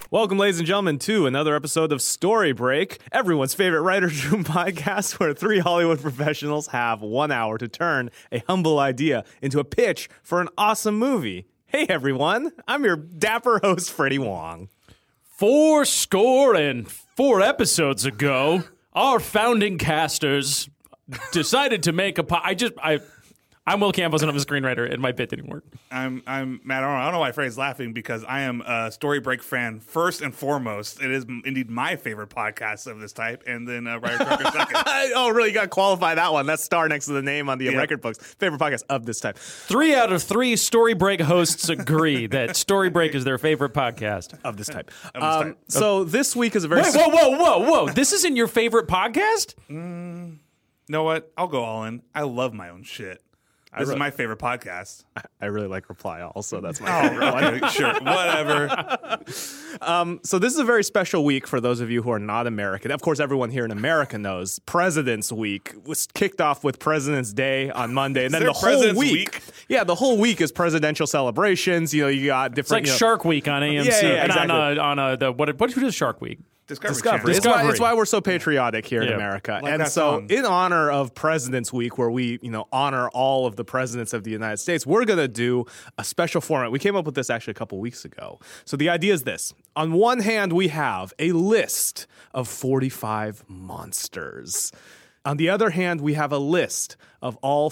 Welcome, ladies and gentlemen, to another episode of Story Break, everyone's favorite writer's room podcast where three Hollywood professionals have 1 hour to turn a humble idea into a pitch for an awesome movie. Hey, everyone. I'm your dapper host, Freddie Wong. 404 episodes ago, our founding casters decided to make I'm Will Campbell, and I'm a screenwriter, and my bit didn't work. I'm Matt Arnold. I don't know why Freddie's laughing because I am a Story Break fan first and foremost. It is indeed my favorite podcast of this type, and then Writer Trucker second. Oh, really? You got to qualify that one. That's star next to the name on the record books. Favorite podcast of this type. 3 out of 3 Story Break hosts agree that Story Break is their favorite podcast. Of this type. So this week is a very... Wait, whoa. This isn't your favorite podcast? You know what? I'll go all in. I love my own shit. This is my favorite podcast. I really like Reply All, so that's my favorite one. Okay, sure, whatever. So this is a very special week for those of you who are not American. Of course, everyone here in America knows President's Week was kicked off with President's Day on Monday, and then the whole week. Yeah, the whole week is presidential celebrations. You know, you got different. It's like Shark Week on AMC. Yeah, exactly. What is Shark Week? Discovery. It's why we're so patriotic here in America. Like and so in honor of President's Week, where we, honor all of the presidents of the United States, we're going to do a special format. We came up with this actually a couple weeks ago. So the idea is this. On one hand, we have a list of 45 monsters. On the other hand, we have a list of all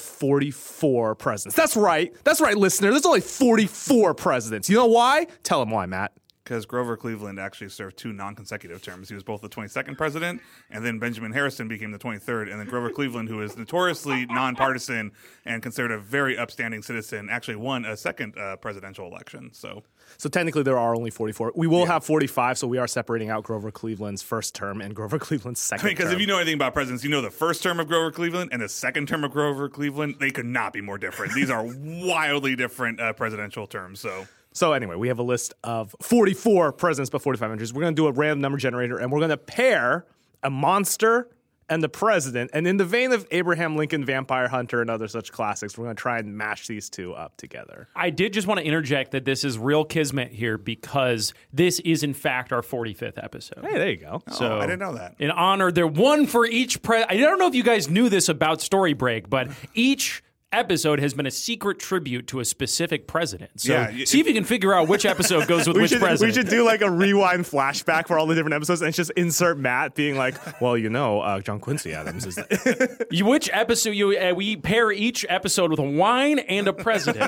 44 presidents. That's right, listener. There's only 44 presidents. You know why? Tell them why, Matt. Because Grover Cleveland actually served 2 non-consecutive terms. He was both the 22nd president, and then Benjamin Harrison became the 23rd. And then Grover Cleveland, who is notoriously nonpartisan and considered a very upstanding citizen, actually won a second presidential election. So technically there are only 44. We will have 45, so we are separating out Grover Cleveland's first term and Grover Cleveland's second term. Because if you know anything about presidents, you know the first term of Grover Cleveland and the second term of Grover Cleveland, they could not be more different. These are wildly different presidential terms. So anyway, we have a list of 44 presidents, but 45 entries. We're going to do a random number generator, and we're going to pair a monster and the president. And in the vein of Abraham Lincoln, Vampire Hunter, and other such classics, we're going to try and mash these two up together. I did just want to interject that this is real kismet here because this is, in fact, our 45th episode. Hey, there you go. So I didn't know that. In honor, they're one for each I don't know if you guys knew this about Story Break, but each episode has been a secret tribute to a specific president. So see if you can figure out which episode goes with which president. We should do like a rewind flashback for all the different episodes and just insert Matt being like, well, John Quincy Adams is which episode we pair each episode with a wine and a president.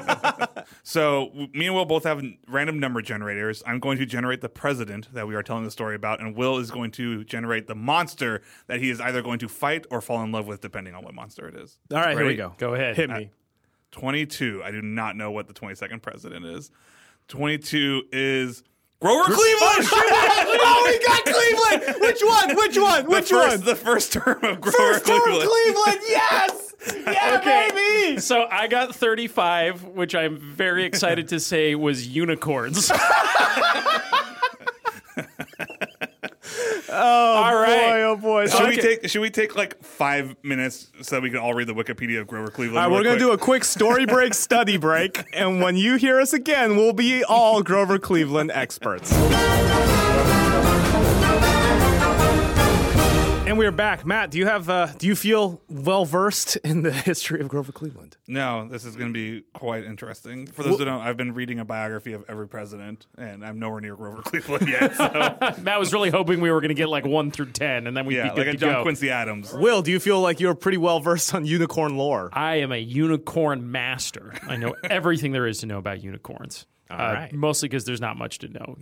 So me and Will both have random number generators. I'm going to generate the president that we are telling the story about, and Will is going to generate the monster that he is either going to fight or fall in love with, depending on what monster it is. All right, here we go. Go ahead. Hit me. 22. I do not know what the 22nd president is. 22 is Grover Cleveland. Oh, we got Cleveland. Which one? The first term of Grover Cleveland. Yes. Yeah, baby. So I got 35, which I'm very excited to say was unicorns. Oh boy. Should we take like 5 minutes so that we can all read the Wikipedia of Grover Cleveland? All right, we're going to do a quick story break, study break, and when you hear us again, we'll be all Grover Cleveland experts. And we're back. Matt, do you feel well versed in the history of Grover Cleveland? No, this is going to be quite interesting. For those who don't, I've been reading a biography of every president, and I'm nowhere near Grover Cleveland yet. So. Matt was really hoping we were going to get like 1 through 10, and then we'd be good like a to John go. Quincy Adams. Will, do you feel like you're pretty well versed on unicorn lore? I am a unicorn master. I know everything there is to know about unicorns. All right. Mostly because there's not much to know.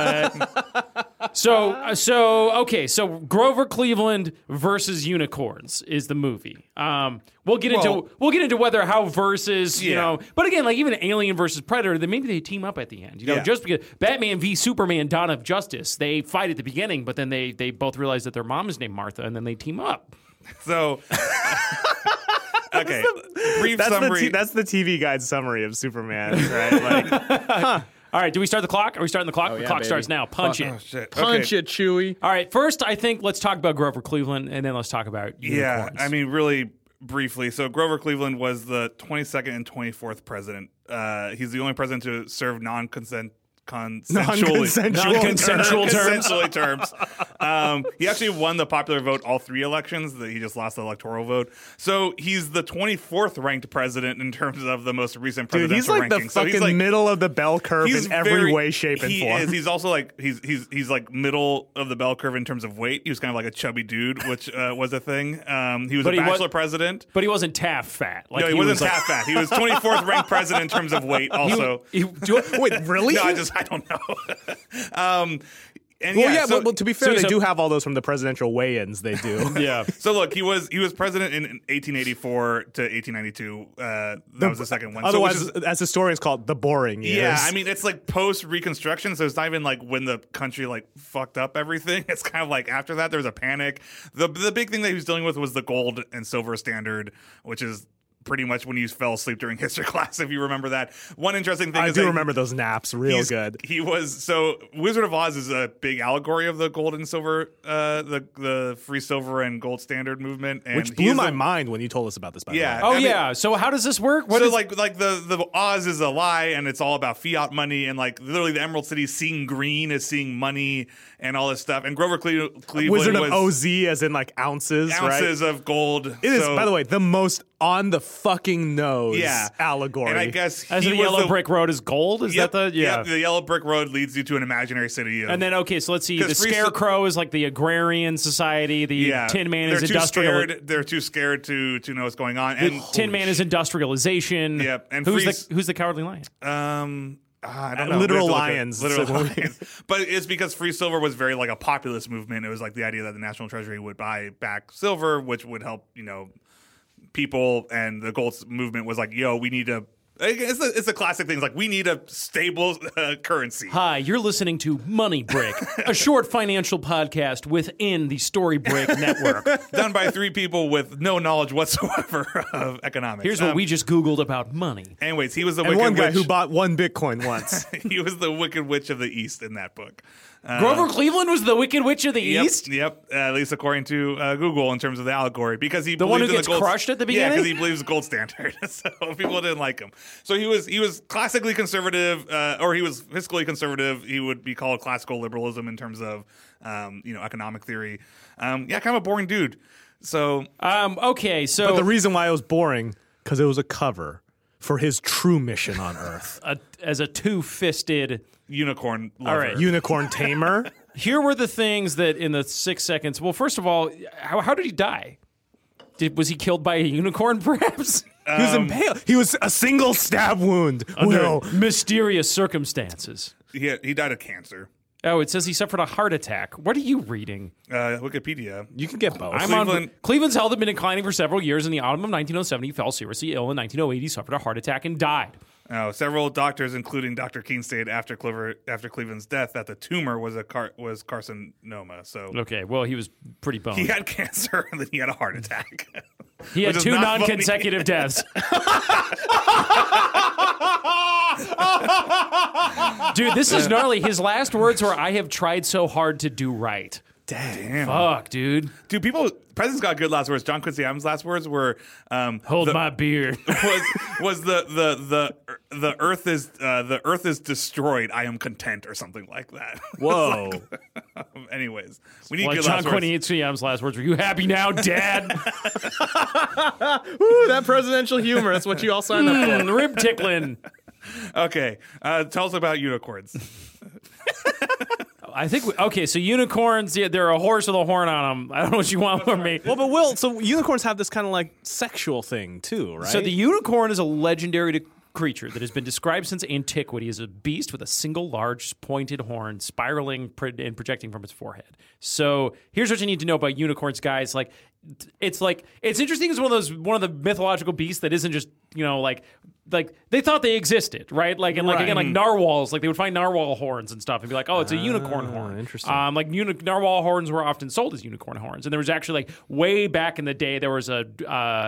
So Grover Cleveland versus unicorns is the movie. We'll get into whether how versus but again, like even Alien versus Predator, then maybe they team up at the end. Just because Batman v Superman: Dawn of Justice, they fight at the beginning, but then they both realize that their mom is named Martha, and then they team up. So. Okay, brief summary. That's the TV Guide summary of Superman, right? All right, do we start the clock? Are we starting the clock? Oh, The clock baby. starts now. Punch it. Oh, shit. Punch it, Chewie. All right, first, I think let's talk about Grover Cleveland, and then let's talk about unicorns. Yeah, I mean, really briefly. So Grover Cleveland was the 22nd and 24th president. He's the only president to serve non-consensually terms. He actually won the popular vote all 3 elections. He just lost the electoral vote. So he's the 24th ranked president in terms of the most recent presidential he's like ranking. the fucking middle of the bell curve in every way, shape, and form. He's also like he's like middle of the bell curve in terms of weight. He was kind of like a chubby dude, which was a thing. He was a bachelor president, but he wasn't Taft fat. Like, no, he wasn't Taft fat. He was 24th ranked president in terms of weight. Also, wait, really? No, I don't know. Well, to be fair, they do have all those from the presidential weigh-ins. They do. Yeah. So look, he was president in 1884 to 1892. That was the second one. Otherwise, as historians call it, the boring years. Yeah, I mean, it's like post-Reconstruction, so it's not even like when the country like fucked up everything. It's kind of like after that, there was a panic. The big thing that he was dealing with was the gold and silver standard, which is pretty much when you fell asleep during history class, if you remember that. One interesting thing I do remember those naps real good. So Wizard of Oz is a big allegory of the gold and silver, the free silver and gold standard movement. And which blew my mind when you told us about this, by the way. Oh, yeah. So how does this work? Like the Oz is a lie, and it's all about fiat money, and like literally the Emerald City seeing green is seeing money and all this stuff. And Grover Cleveland Wizard was of OZ as in like ounces of gold. It is, by the way, the most on the fucking nose allegory. And I guess as the yellow brick road is gold. Is that the the yellow brick road leads you to an imaginary city. And then so let's see. The Scarecrow is like the agrarian society. The Tin Man is industrial. They're too scared to know what's going on. And Tin Man is industrialization. Yep. And who's the Cowardly Lion? I don't know. Literal lions. But it's because free silver was very like a populist movement. It was like the idea that the National Treasury would buy back silver, which would help, people, and the gold movement was like, yo, we need to. It's a classic thing. It's like, we need a stable currency. Hi, you're listening to Money Brick, a short financial podcast within the Story Brick network. Done by 3 people with no knowledge whatsoever of economics. Here's what we just Googled about money. Anyways, he was the Wicked Witch. One guy who bought 1 Bitcoin once. He was the Wicked Witch of the East in that book. Grover Cleveland was the Wicked Witch of the East? Yep. At least according to Google in terms of the allegory. Because he the one who gets crushed at the beginning? Yeah, because he believes the gold standard. So people didn't like him. So he was classically conservative, or he was fiscally conservative. He would be called classical liberalism in terms of, economic theory. Kind of a boring dude. So okay, so but the reason why it was boring, because it was a cover for his true mission on Earth as a 2-fisted unicorn lover. All right. Unicorn tamer. Here were the things that in the 6 seconds. Well, first of all, how did he die? Was he killed by a unicorn, perhaps? He was impaled. He was a single stab wound. Under mysterious circumstances. He died of cancer. Oh, it says he suffered a heart attack. What are you reading? Wikipedia. You can get both. Cleveland's health had been declining for several years. In the autumn of 1907, he fell seriously ill. In 1908, he suffered a heart attack and died. Several doctors, including Dr. Keene, stated after Cleveland's death that the tumor was carcinoma. So okay, well, he was pretty boned. He had cancer and then he had a heart attack. He had 2 non-consecutive deaths. Dude, this is gnarly. His last words were, "I have tried so hard to do right." Damn. Fuck, dude. Presidents got good last words. John Quincy Adams' last words were, "Hold my beer." was the earth is destroyed. I am content, or something like that. Whoa. Anyways, we need good John Quincy Adams' last words were, "You happy now, Dad?" Ooh, that presidential humor. That's what you all signed up for. Rib tickling. Okay, tell us about unicorns. I think so unicorns, they're a horse with a horn on them. I don't know what you want from me. Well, but Will, so unicorns have this kind of like sexual thing too, right? So the unicorn is a legendary creature that has been described since antiquity as a beast with a single large pointed horn spiraling and projecting from its forehead. So here's what you need to know about unicorns, guys. It's interesting. It's one of the mythological beasts that isn't just like they thought they existed, right? Like narwhals, like they would find narwhal horns and stuff and be like, oh, it's a unicorn horn. Interesting. Narwhal horns were often sold as unicorn horns, and there was actually way back in the day there was a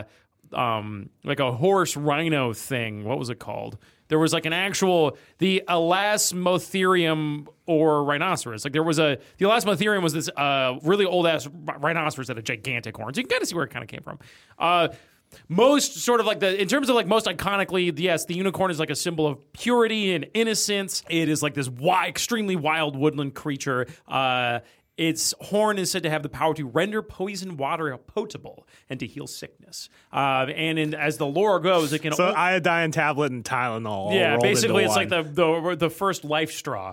horse rhino thing. What was it called? There was the Elasmotherium or rhinoceros. The Elasmotherium was this really old ass rhinoceros that had gigantic horns. You can kind of see where it kind of came from. most sort of like in terms of like most iconically, yes, the unicorn is like a symbol of purity and innocence. It is like this extremely wild woodland creature. Its horn is said to have the power to render poisoned water potable and to heal sickness. As the lore goes, it can iodine tablet and Tylenol. Yeah, basically it's one. like the first life straw.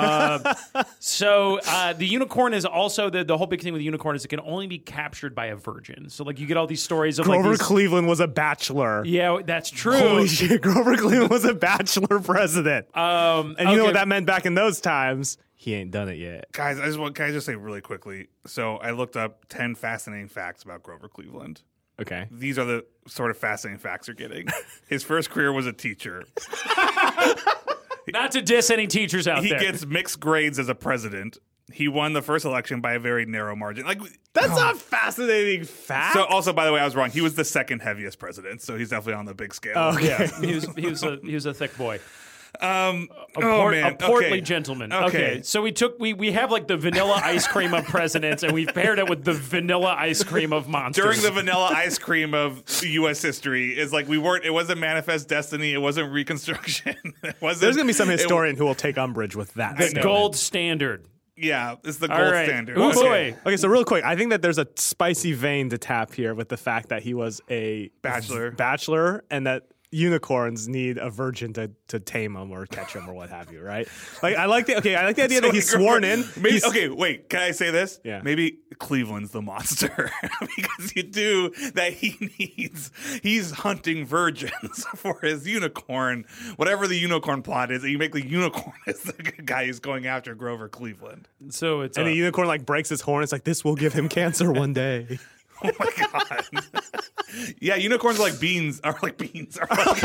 The unicorn is also the whole big thing with the unicorn is it can only be captured by a virgin. So like you get all these stories of Grover like Cleveland was a bachelor. Yeah, that's true. Holy shit, Grover Cleveland was a bachelor president. And you know what that meant back in those times? He ain't done it yet. Guys, can I just say really quickly? So I looked up 10 fascinating facts about Grover Cleveland. Okay. These are the sort of fascinating facts you're getting. His first career was a teacher. Not to diss any teachers out there. He gets mixed grades as a president. He won the first election by a very narrow margin. That's a fascinating fact. So also, by the way, I was wrong. He was the second heaviest president, so he's definitely on the big scale. Okay. Yeah, he was a thick boy. Man. A portly Okay. gentleman. Okay. So we have like the vanilla ice cream of presidents, and we've paired it with the vanilla ice cream of monsters. During the vanilla ice cream of U.S. history, it's like it wasn't Manifest Destiny, it wasn't Reconstruction. There's going to be some historian who will take umbrage with that. the gold standard. Yeah, it's the All gold right. standard. Oh, Okay. boy. Okay, so real quick, I think that there's a spicy vein to tap here with the fact that he was a bachelor and that unicorns need a virgin to tame them or catch them or what have you, right? Like I like the idea that he's sworn in. Maybe, okay, wait. Can I say this? Yeah. Maybe Cleveland's the monster because you do that. He's hunting virgins for his unicorn. Whatever the unicorn plot is, you make the unicorn as the guy who's going after Grover Cleveland. So it's And the unicorn like breaks his horn. It's like this will give him cancer one day. Oh my god! Yeah, unicorns are like beans. Are like bees.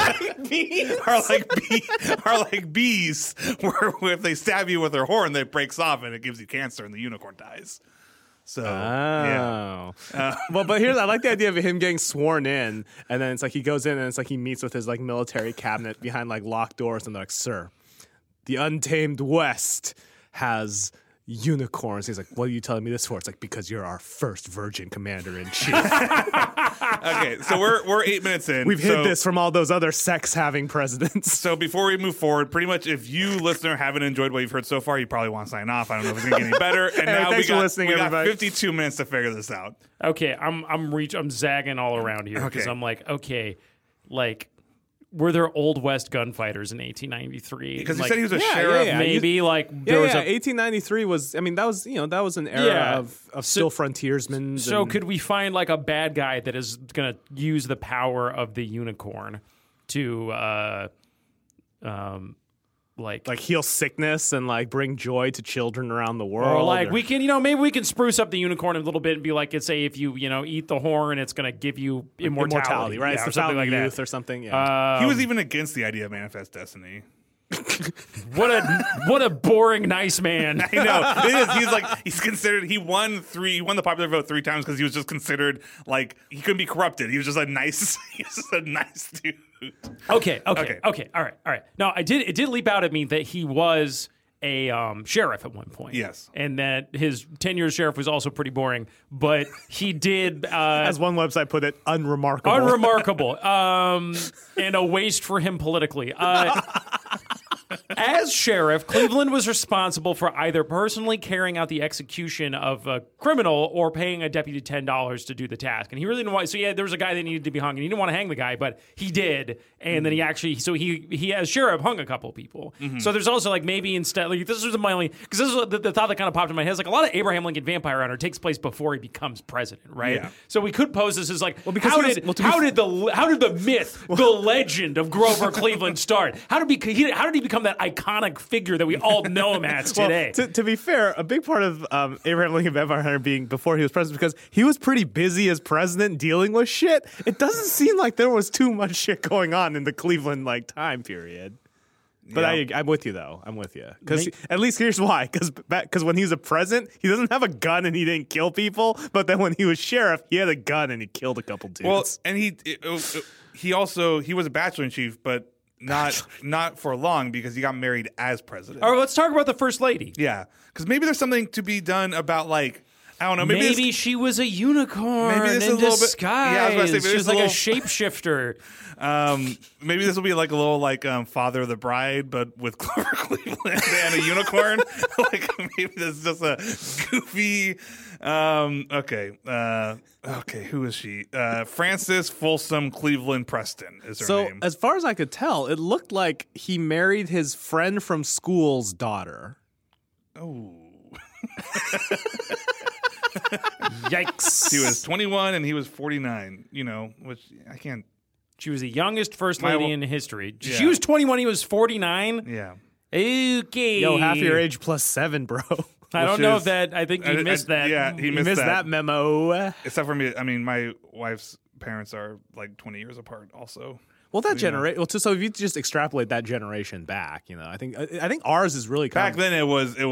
Where if they stab you with their horn, it breaks off and it gives you cancer, and the unicorn dies. So yeah. But I like the idea of him getting sworn in, and then it's like he goes in and it's like he meets with his like military cabinet behind like locked doors, and they're like, "Sir, the untamed West has unicorns." He's like, "What are you telling me this for?" It's like, "Because you're our first virgin commander in chief." Okay, so we're 8 minutes in. We've hid this from all those other sex-having presidents. So before we move forward, pretty much if you, listener, haven't enjoyed what you've heard so far, you probably want to sign off. I don't know if it's going to get any better. And now thanks for listening, we got everybody. 52 minutes to figure this out. Okay, I'm zagging all around here because Okay. I'm like, okay, like were there Old West gunfighters in 1893? Because he Like, said he was a yeah, sheriff. yeah. maybe like Yeah, there was a 1893 was. I mean, that was an era Yeah. of still frontiersmen. So and- could we find like a bad guy that is going to use the power of the unicorn to like heal sickness and like bring joy to children around the world? or like we can, maybe we can spruce up the unicorn a little bit and be like, say if you, eat the horn, it's going to give you immortality, right? Yeah, It's or the something fountain like of that. youth or something. Yeah. He was even against the idea of Manifest Destiny. What a boring nice man. I know. It is. He's considered. He won the popular vote 3 times because he was just considered like he couldn't be corrupted. He was just a nice. He was just a nice dude. Okay. All right. No, it did leap out at me that he was a sheriff at one point. Yes. And that his tenure as sheriff was also pretty boring, but he did As one website put it, unremarkable. unremarkable and a waste for him politically. As sheriff, Cleveland was responsible for either personally carrying out the execution of a criminal or paying a deputy $10 to do the task. And he really didn't want. So yeah, there was a guy that needed to be hung, and he didn't want to hang the guy, but he did. And then he as sheriff hung a couple of people. So there's also like maybe instead, like this was my only because this was the thought that kind of popped in my head. Is like a lot of Abraham Lincoln Vampire Hunter takes place before he becomes president, right? Yeah. So we could pose this as like, because how he was- did well, to be how did the myth, the legend of Grover Cleveland start? How did he become that iconic figure that we all know him as today? Well, to be fair, a big part of Abraham Lincoln Vampire Hunter being before he was president because he was pretty busy as president dealing with shit. It doesn't seem like there was too much shit going on in the Cleveland like time period. But Yeah. I'm with you though. I'm with you because at least here's why. Because when he was a president, he doesn't have a gun and he didn't kill people. But then when he was sheriff, he had a gun and he killed a couple dudes. Well, and he was a bachelor in chief, but not for long because he got married as president. All right, let's talk about the first lady. Yeah, because maybe there's something to be done about like I don't know. Maybe she was a unicorn Maybe this is in a little bit- disguise. Yeah, I was gonna say, maybe she this was is a like a little- shapeshifter. Maybe this will be like a little like Father of the Bride, but with Clover Cleveland and a unicorn. Like maybe this is just a goofy. Okay. Who is she? Frances Folsom Cleveland Preston is her So, name. as far as I could tell, it looked like he married his friend from school's daughter. Oh, Yikes. he was 21 and he was 49. You know, which I can't. She was the youngest first My- lady in history. Yeah. She was 21. He was 49. Yeah. Okay. Yo, half your age plus 7, bro. I don't Which know is- if that. I think you missed that. Yeah, he You missed, missed that memo. Except for me. I mean, my wife's parents are like 20 years apart. Also. Well, that generation. Well, so if you just extrapolate that generation back, I think ours is really Back then, it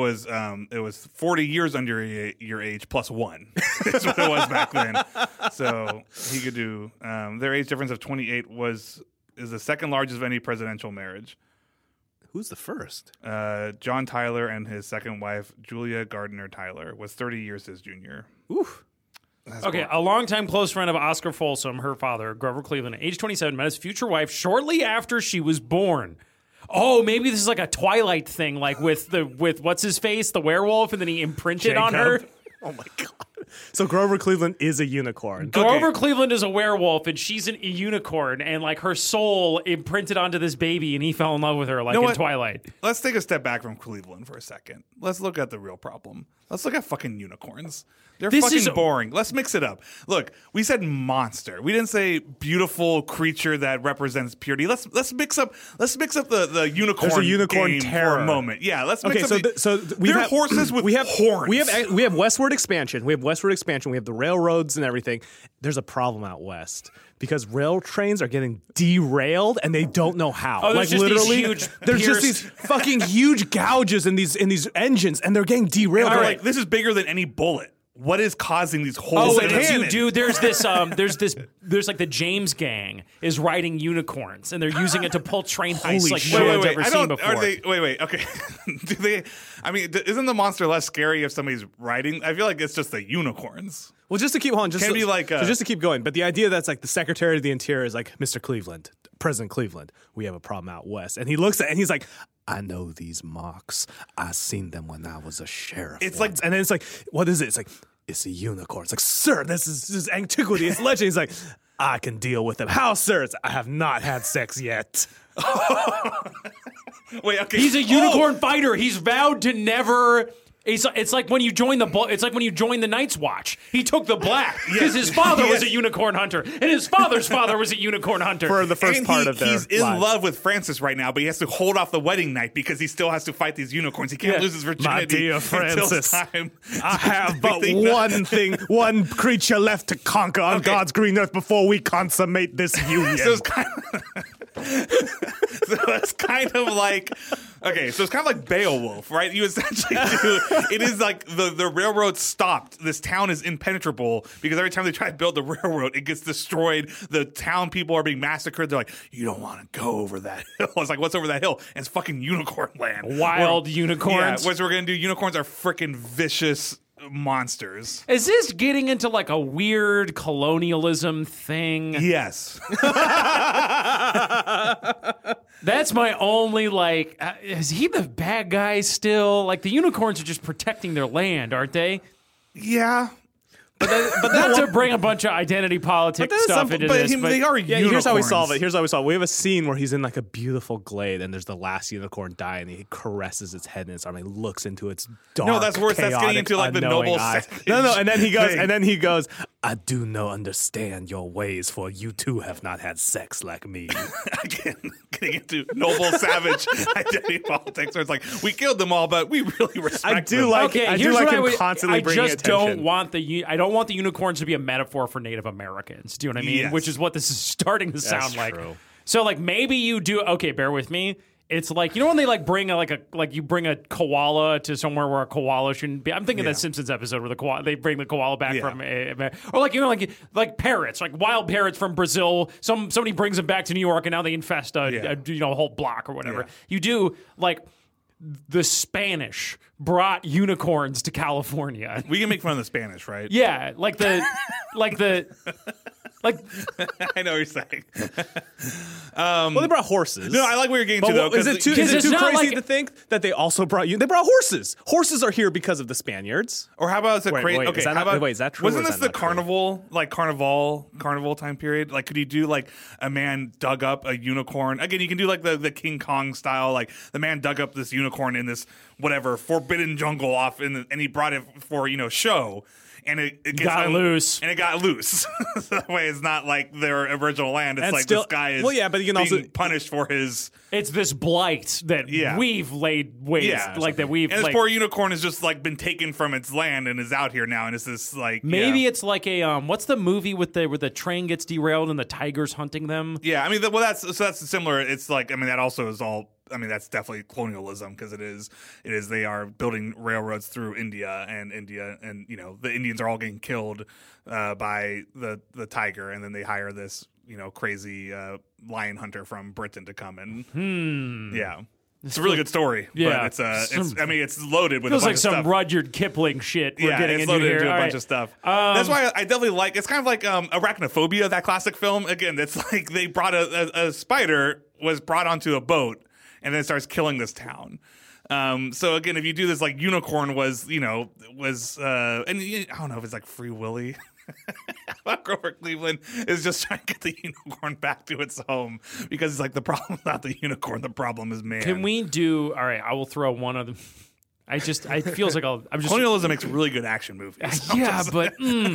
was 40 years under your age plus 1. That's what it was back then. So he could do their age difference of 28 is the second largest of any presidential marriage. Who's the first? John Tyler and his second wife Julia Gardner Tyler was 30 years his junior. Oof. Okay, a longtime close friend of Oscar Folsom, her father, Grover Cleveland, age 27, met his future wife shortly after she was born. Oh, maybe this is like a Twilight thing, like with what's his face, the werewolf, and then he imprinted on her. Oh my god. So Grover Cleveland is a unicorn. Grover Cleveland is a werewolf, and she's a unicorn, and like her soul imprinted onto this baby, and he fell in love with her, like know in what? Twilight. Let's take a step back from Cleveland for a second. Let's look at the real problem. Let's look at fucking unicorns. They're This fucking is- boring. Let's mix it up. Look, we said monster. We didn't say beautiful creature that represents purity. Let's mix up the unicorn. There's a unicorn game terror. for a moment. Yeah, let's mix Okay, up. so we they're have horses with horns. We have westward expansion. We have the railroads and everything. There's a problem out west because rail trains are getting derailed and they don't know how. Oh, there's like just these literally, huge there's just pierced- these fucking huge gouges in these engines, and they're getting derailed. They're They're like, this is bigger than any bullet. What is causing these holes Oh, in and the you cannon? do. There's like the James Gang is riding unicorns, and they're using it to pull train heists Holy like shit. no one's Wait, ever I seen don't. before. Are they? Wait. Okay. Do they? I mean, isn't the monster less scary if somebody's riding? I feel like it's just the unicorns. Well, just to keep on, Can be like, just to keep going. But the idea that's like the Secretary of the Interior is like, Mr. Cleveland, President Cleveland, we have a problem out west, and he looks at and he's like, I know these marks. I seen them when I was a sheriff. It's once." like- and then it's like, what is it? It's like, it's a unicorn. It's like, sir, this is antiquity. It's legend. He's like, I can deal with them. How, sir? It's, I have not had sex yet. Wait. Okay. He's a unicorn fighter. He's vowed to never. It's like when you join the Night's Watch. He took the black because his father was a unicorn hunter, and his father's father was a unicorn hunter. For the first And part of their he's in lives. love with Frances right now, but he has to hold off the wedding night because he still has to fight these unicorns. He can't lose his virginity. My dear until Frances, time. I have but Everything- one creature left to conquer on God's green earth before we consummate this union. So it's kind of, so it's kind of like, okay, so it's kind of like Beowulf, right? You essentially do, it is like the railroad stopped. This town is impenetrable because every time they try to build the railroad, it gets destroyed. The town people are being massacred. They're like, you don't want to go over that hill. It's like, what's over that hill? And it's fucking unicorn land. Wild Yeah, unicorns. what we're going to do, unicorns are freaking vicious monsters. Is this getting into like a weird colonialism thing? Yes. That's my only like. Is he the bad guy still? Like the unicorns are just protecting their land, aren't they? Yeah. but Not to bring a bunch of identity politics stuff into this, but they are Yeah, unicorns. here's how we solve it. We have a scene where he's in like a beautiful glade, and there's the last unicorn die, and he caresses its head in its arm. And he looks into its dark. No, that's worse. That's getting chaotic, into, like, the unknowing noble eyes. savage No, and then he thing. goes. I do not understand your ways, for you too have not had sex like me. Again, getting into noble savage identity politics, where it's like we killed them all, but we really respect I do them. like. okay, I do here's like what him I would. constantly I bringing just attention. don't want I don't want the unicorns to be a metaphor for Native Americans. Do you know what I mean? Yes. Which is what this is starting to sound like. true. So like maybe you do. Okay, bear with me. It's like, you know when they like bring you bring a koala to somewhere where a koala shouldn't be. I'm thinking of that Simpsons episode where they bring the koala back Yeah. from or like, you know, like parrots, like wild parrots from Brazil. Somebody brings them back to New York and now they infest a whole block or whatever. Yeah. You do like the Spanish brought unicorns to California. We can make fun of the Spanish, right? Yeah, like I know what you're saying. Well, they brought horses. No, I like where you're getting But to, though. is it too it's not crazy like- to think that they also brought you? They brought horses. Horses are here because of the Spaniards. Or how about it's a crazy? wait, Okay, is that how not- about, wait, is that true or Wasn't is this that the not true? carnival time period? Like, could you do like a man dug up a unicorn? Again, you can do like the King Kong style. Like the man dug up this unicorn in this whatever forbidden jungle and he brought it for show. And it gets Got loose. And it got loose. So that way, it's not like their original land. It's And like still- this guy is well, yeah, but you can being also- punished for his. It's this blight that Yeah. we've laid waste, Yeah, like that we've. And this like, poor unicorn has just like been taken from its land and is out here now, and it's this like maybe yeah. it's like a what's the movie where the train gets derailed and the tiger's hunting them? Yeah, I mean, that's similar. It's like, I mean, that also is all. I mean, that's definitely colonialism because it is. They are building railroads through India, and the Indians are all getting killed by the tiger, and then they hire this crazy lion hunter from Britain to come and yeah. It's a really good story. Yeah. But it's loaded with Feels a bunch like of some stuff. Rudyard Kipling shit we're Yeah, getting it's into loaded here. into a All bunch right. of stuff. That's why I definitely like. It's kind of like Arachnophobia, that classic film. Again, it's like they brought a spider was brought onto a boat and then it starts killing this town. So again, if you do this, like unicorn was, and I don't know if it's like Free Willy. Grover Cleveland is just trying to get the unicorn back to its home because it's like the problem is not the unicorn, the problem is man. Can we do? All right, I will throw one of them. It feels like I'm just. Colonialism makes really good action movies. Yeah, but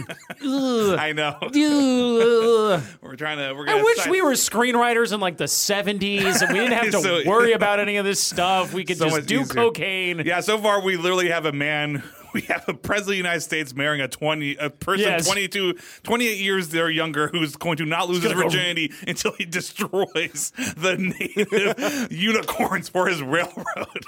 I know. ugh. We're gonna. I wish we were screenwriters in like the 70s and we didn't have to So- worry about any of this stuff. We could So just much do easier. cocaine. Yeah, so far we literally have a man. We have a president of the United States marrying a person Yes. 28 years they're younger who's going to not lose his gonna go- virginity until he destroys the native unicorns for his railroad.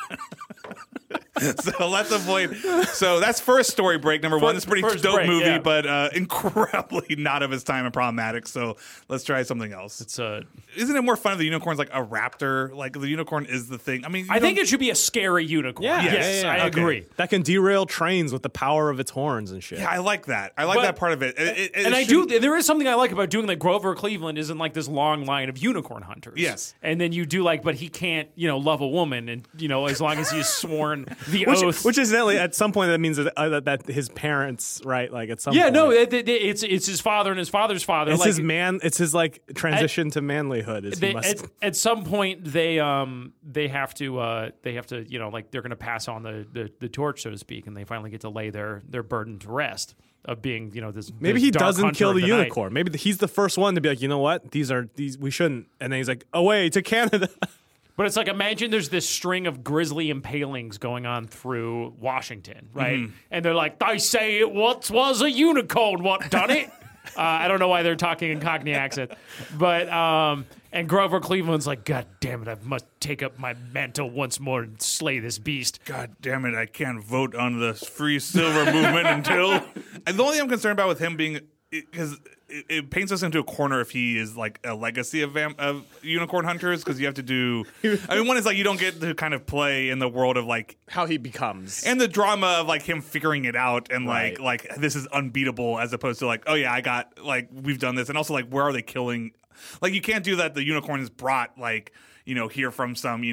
So let's avoid. So that's first story break number one. It's a pretty first dope break, movie, yeah. but incredibly not of its time and problematic. So let's try something else. It's Isn't it more fun if the unicorn's like a raptor? Like the unicorn is the thing. I mean, I think it should be a scary unicorn. Yeah. Yes, Yeah. I Okay. agree. That can derail trains with the power of its horns and shit. Yeah, I like that. I like But- that part of it. And I do. There is something I like about doing like Grover Cleveland isn't like this long line of unicorn hunters. Yes. and then you do like, but he can't, love a woman, and as long as he's sworn the oath. Which incidentally, at some point, that means that his parents, right? Like at some Yeah, point. no, it's his father and his father's father. It's like, his man. It's his like transition to manlyhood. Is he must. at some point they have to like they're gonna pass on the torch, so to speak, and they finally get to lay their burden to rest of being this. Maybe this he dark doesn't hunter kill of the night. unicorn. Maybe he's the first one to be like, you know what? These we shouldn't. And then he's like, away to Canada. But it's like, imagine there's this string of grisly impalings going on through Washington, right? Mm-hmm. And they're like, they say it once was a unicorn what done it. I don't know why they're talking in Cockney accent. But, and Grover Cleveland's like, God damn it, I must take up my mantle once more and slay this beast. God damn it, I can't vote on the free silver movement until. And the only thing I'm concerned about with him being, because it paints us into a corner if he is like a legacy of unicorn hunters, because you have to do. I mean, one is like you don't get to kind of play in the world of like How he becomes. and the drama of like him figuring it out and Right. like this is unbeatable as opposed to like, oh yeah, I got like we've done this, and also like where are they killing? Like you can't do that. The unicorn is brought like here from some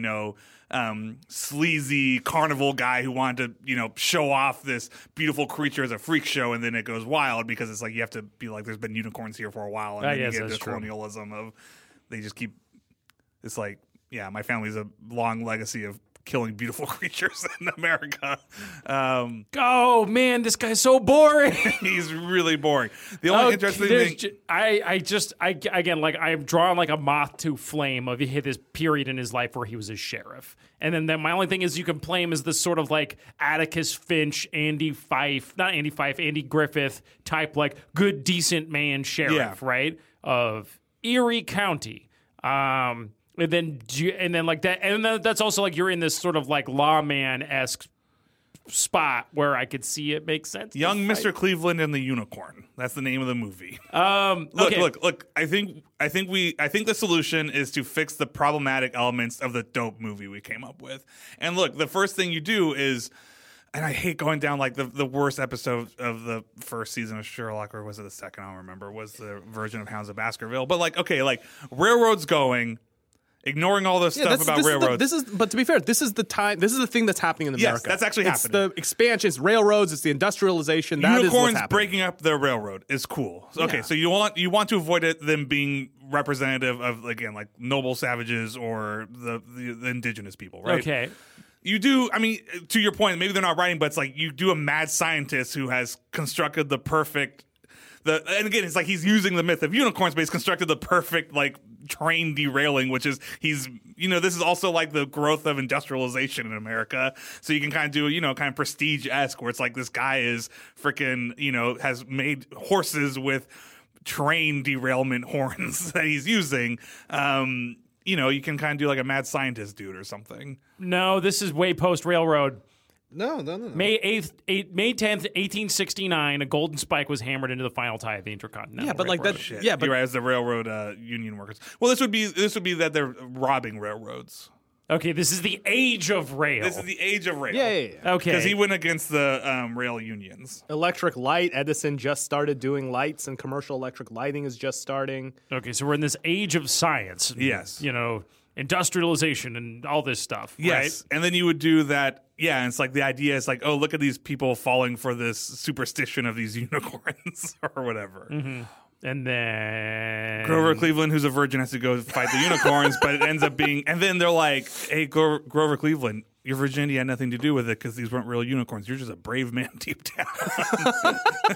sleazy carnival guy who wanted to show off this beautiful creature as a freak show, and then it goes wild because it's like you have to be like there's been unicorns here for a while, and I then you guess get that's the true. colonialism of they just keep. It's like my family's a long legacy of killing beautiful creatures in America. Oh, man, this guy's so boring. He's really boring. The only interesting thing. Again, like I'm drawn like a moth to flame of he hit this period in his life where he was a sheriff. And then my only thing is you can play him as this sort of like Atticus Finch, Andy Griffith type, like good, decent man sheriff, Yeah. right? Of Erie County. And then like that, and then that's also like you're in this sort of like lawman-esque spot where I could see it make sense. Young Mr. Cleveland and the Unicorn. That's the name of the movie. Okay. Look. I think the solution is to fix the problematic elements of the dope movie we came up with. And look, the first thing you do is, and I hate going down like the worst episode of the first season of Sherlock, or was it the second? I don't remember. Was the version of Hounds of Baskerville? But like, okay, like railroads going. Ignoring all this stuff about railroads. But to be fair, this is the time. This is the thing that's happening in America. Yes, that's actually it's happening. The expansion, it's railroads, it's the industrialization. That is what's Unicorns happening. breaking up their railroad is cool. Okay, so you want to avoid them being representative of, again, like noble savages or the indigenous people, right? Okay. You do. I mean, to your point, maybe they're not writing, but it's like you do a mad scientist who has constructed the perfect. And again, it's like he's using the myth of unicorns, but he's constructed the perfect like train derailing, which is this is also like the growth of industrialization in America. So you can kind of do, kind of prestige-esque where it's like this guy is freaking, has made horses with train derailment horns that he's using. You can kind of do like a mad scientist dude or something. No, this is way post railroad. No. May 10th, 1869, a golden spike was hammered into the final tie of the Intercontinental. Yeah, but like Railroad. that. Shit. Yeah, but You're right, as the railroad union workers. Well, this would be that they're robbing railroads. Okay, this is the age of rail. This is the age of rail. yeah. Okay. Because he went against the rail unions. Electric light. Edison just started doing lights, and commercial electric lighting is just starting. Okay, so we're in this age of science. Yes. Industrialization and all this stuff. Yes. Right? And then you would do that. Yeah, and it's like the idea is like, oh, look at these people falling for this superstition of these unicorns or whatever. Mm-hmm. And then Grover Cleveland, who's a virgin, has to go fight the unicorns, but it ends up being. And then they're like, hey, Grover Cleveland, your virginity had nothing to do with it because these weren't real unicorns. You're just a brave man deep down.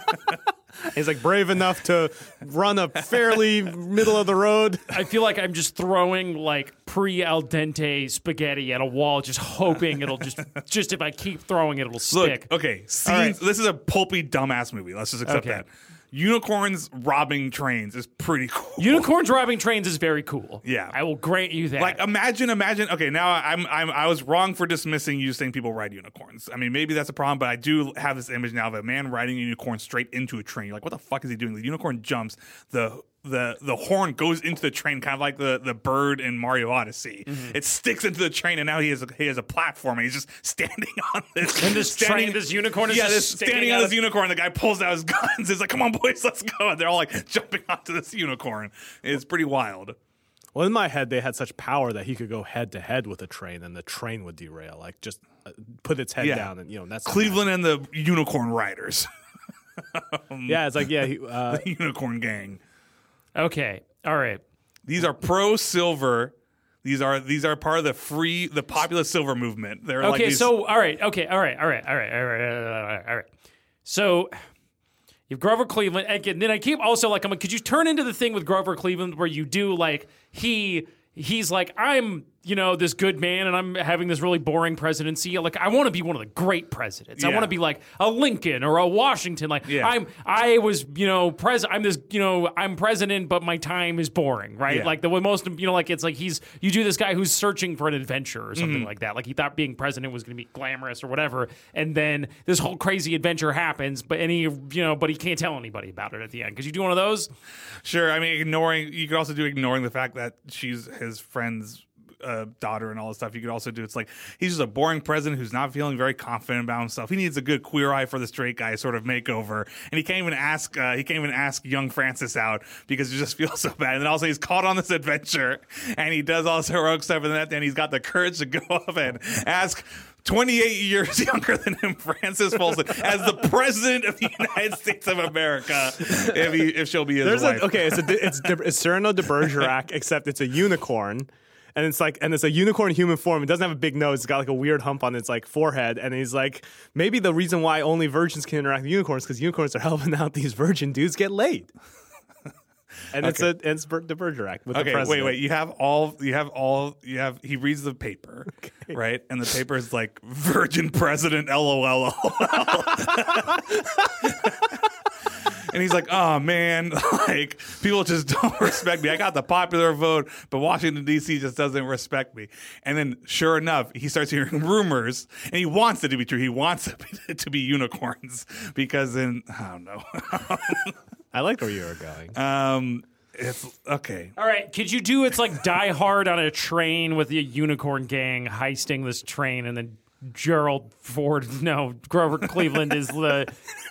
He's like brave enough to run a fairly middle of the road. I feel like I'm just throwing like al dente spaghetti at a wall, just hoping it'll just if I keep throwing it, it'll stick. Look, okay, right. This is a pulpy, dumbass movie. Let's just accept Okay. that. Unicorns robbing trains is pretty cool. Unicorns robbing trains is very cool. Yeah. I will grant you that. Like imagine. Okay, now I was wrong for dismissing you saying people ride unicorns. I mean, maybe that's a problem, but I do have this image now of a man riding a unicorn straight into a train. You're like, what the fuck is he doing? The unicorn jumps. The horn goes into the train, kind of like the bird in Mario Odyssey. Mm-hmm. It sticks into the train, and now he has a platform, and he's just standing on this. And this unicorn is just standing on this unicorn. The guy pulls out his guns. He's like, "Come on, boys, let's go!" And they're all like jumping onto this unicorn. It's pretty wild. Well, in my head, they had such power that he could go head to head with a train, and the train would derail. Like just put its head down, and that's Cleveland and the Unicorn Riders. Yeah, it's like the Unicorn Gang. Okay. All right. These are pro silver. These are part of the popular silver movement. They're Okay. like these, So all right. Okay. All right. So you have Grover Cleveland. And then I keep also like, I'm like, could you turn into the thing with Grover Cleveland where you do like he's like, I'm this good man and I'm having this really boring presidency. Like, I want to be one of the great presidents. I Yeah. want to be like a Lincoln or a Washington. Like, Yeah. I'm president, but my time is boring, right? Yeah. Like the most, like it's like you do this guy who's searching for an adventure or something like that. Like he thought being president was going to be glamorous or whatever, and then this whole crazy adventure happens, but he can't tell anybody about it at the end. Because you do one of those. Sure. I mean, you could also do ignoring the fact that she's his friend's daughter and all this stuff. You could also do, it's like he's just a boring president who's not feeling very confident about himself. He needs a good queer eye for the straight guy sort of makeover, and he can't even ask young Francis out because he just feels so bad. And then also he's caught on this adventure, and he does all this heroic stuff, and then he's got the courage to go up and ask 28 years younger than him, Francis Folsom, as the president of the United States of America, if she'll be his wife. It's Cyrano de Bergerac, except it's a unicorn. And it's a unicorn human form. It doesn't have a big nose. It's got like a weird hump on its like forehead. And he's like, maybe the reason why only virgins can interact with unicorns because unicorns are helping out these virgin dudes get laid. And it's de Bergerac with the president. Wait. He reads the paper, right? And the paper is like virgin president, LOL. And he's like, oh man, like people just don't respect me. I got the popular vote, but Washington D.C. just doesn't respect me. And then sure enough, he starts hearing rumors, and he wants it to be true. He wants it to be unicorns because then I don't know. I liked where you were going. It's okay. All right, could you do it's like Die Hard on a train with the unicorn gang heisting this train, and then Grover Cleveland is the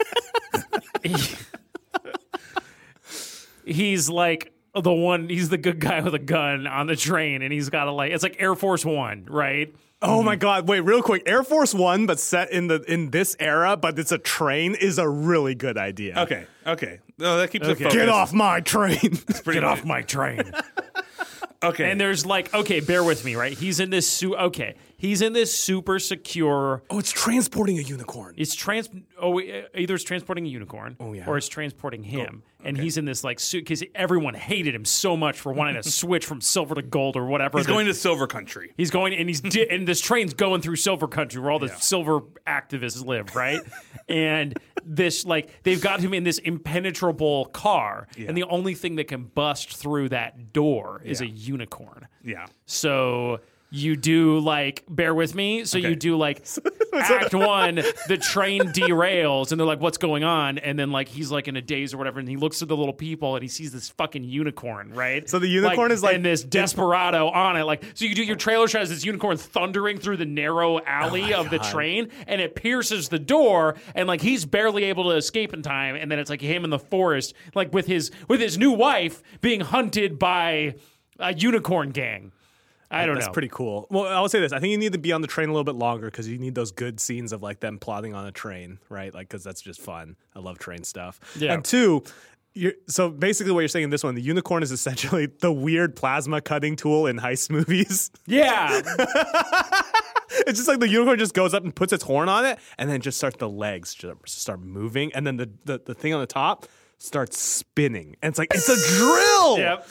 he's like the one. He's the good guy with a gun on the train, and he's got to it's like Air Force One, right? Oh my God! Wait, real quick. Air Force One, but set in this era, but it's a train, is a really good idea. Okay. No, that keeps it focused. Get off my train! Get off my train! Okay. And there's bear with me, right? He's in this he's in this super secure. Oh, it's transporting a unicorn. It's either it's transporting a unicorn, or it's transporting him, and he's in this suit because everyone hated him so much for wanting to switch from silver to gold or whatever. He's going to Silver Country. He's going, and and this train's going through Silver Country where all the silver activists live, right? And this they've got him in this impenetrable car, and the only thing that can bust through that door is a unicorn. Yeah. So you do bear with me. So you do act one, the train derails, and they're like, "What's going on?" And then he's in a daze or whatever, and he looks at the little people and he sees this fucking unicorn, right? So the unicorn is and this desperado on it, so you do your trailer shot as this unicorn thundering through the narrow alley of the train, and it pierces the door, and he's barely able to escape in time, and then it's him in the forest, with his new wife being hunted by a unicorn gang. I don't know. That's pretty cool. Well, I'll say this. I think you need to be on the train a little bit longer because you need those good scenes of them plotting on a train, right? Because that's just fun. I love train stuff. Yeah. And two, so basically what you're saying in this one, the unicorn is essentially the weird plasma cutting tool in heist movies. Yeah. It's just the unicorn just goes up and puts its horn on it, and then just starts the legs just start moving, and then the thing on the top starts spinning. And it's a drill. Yep.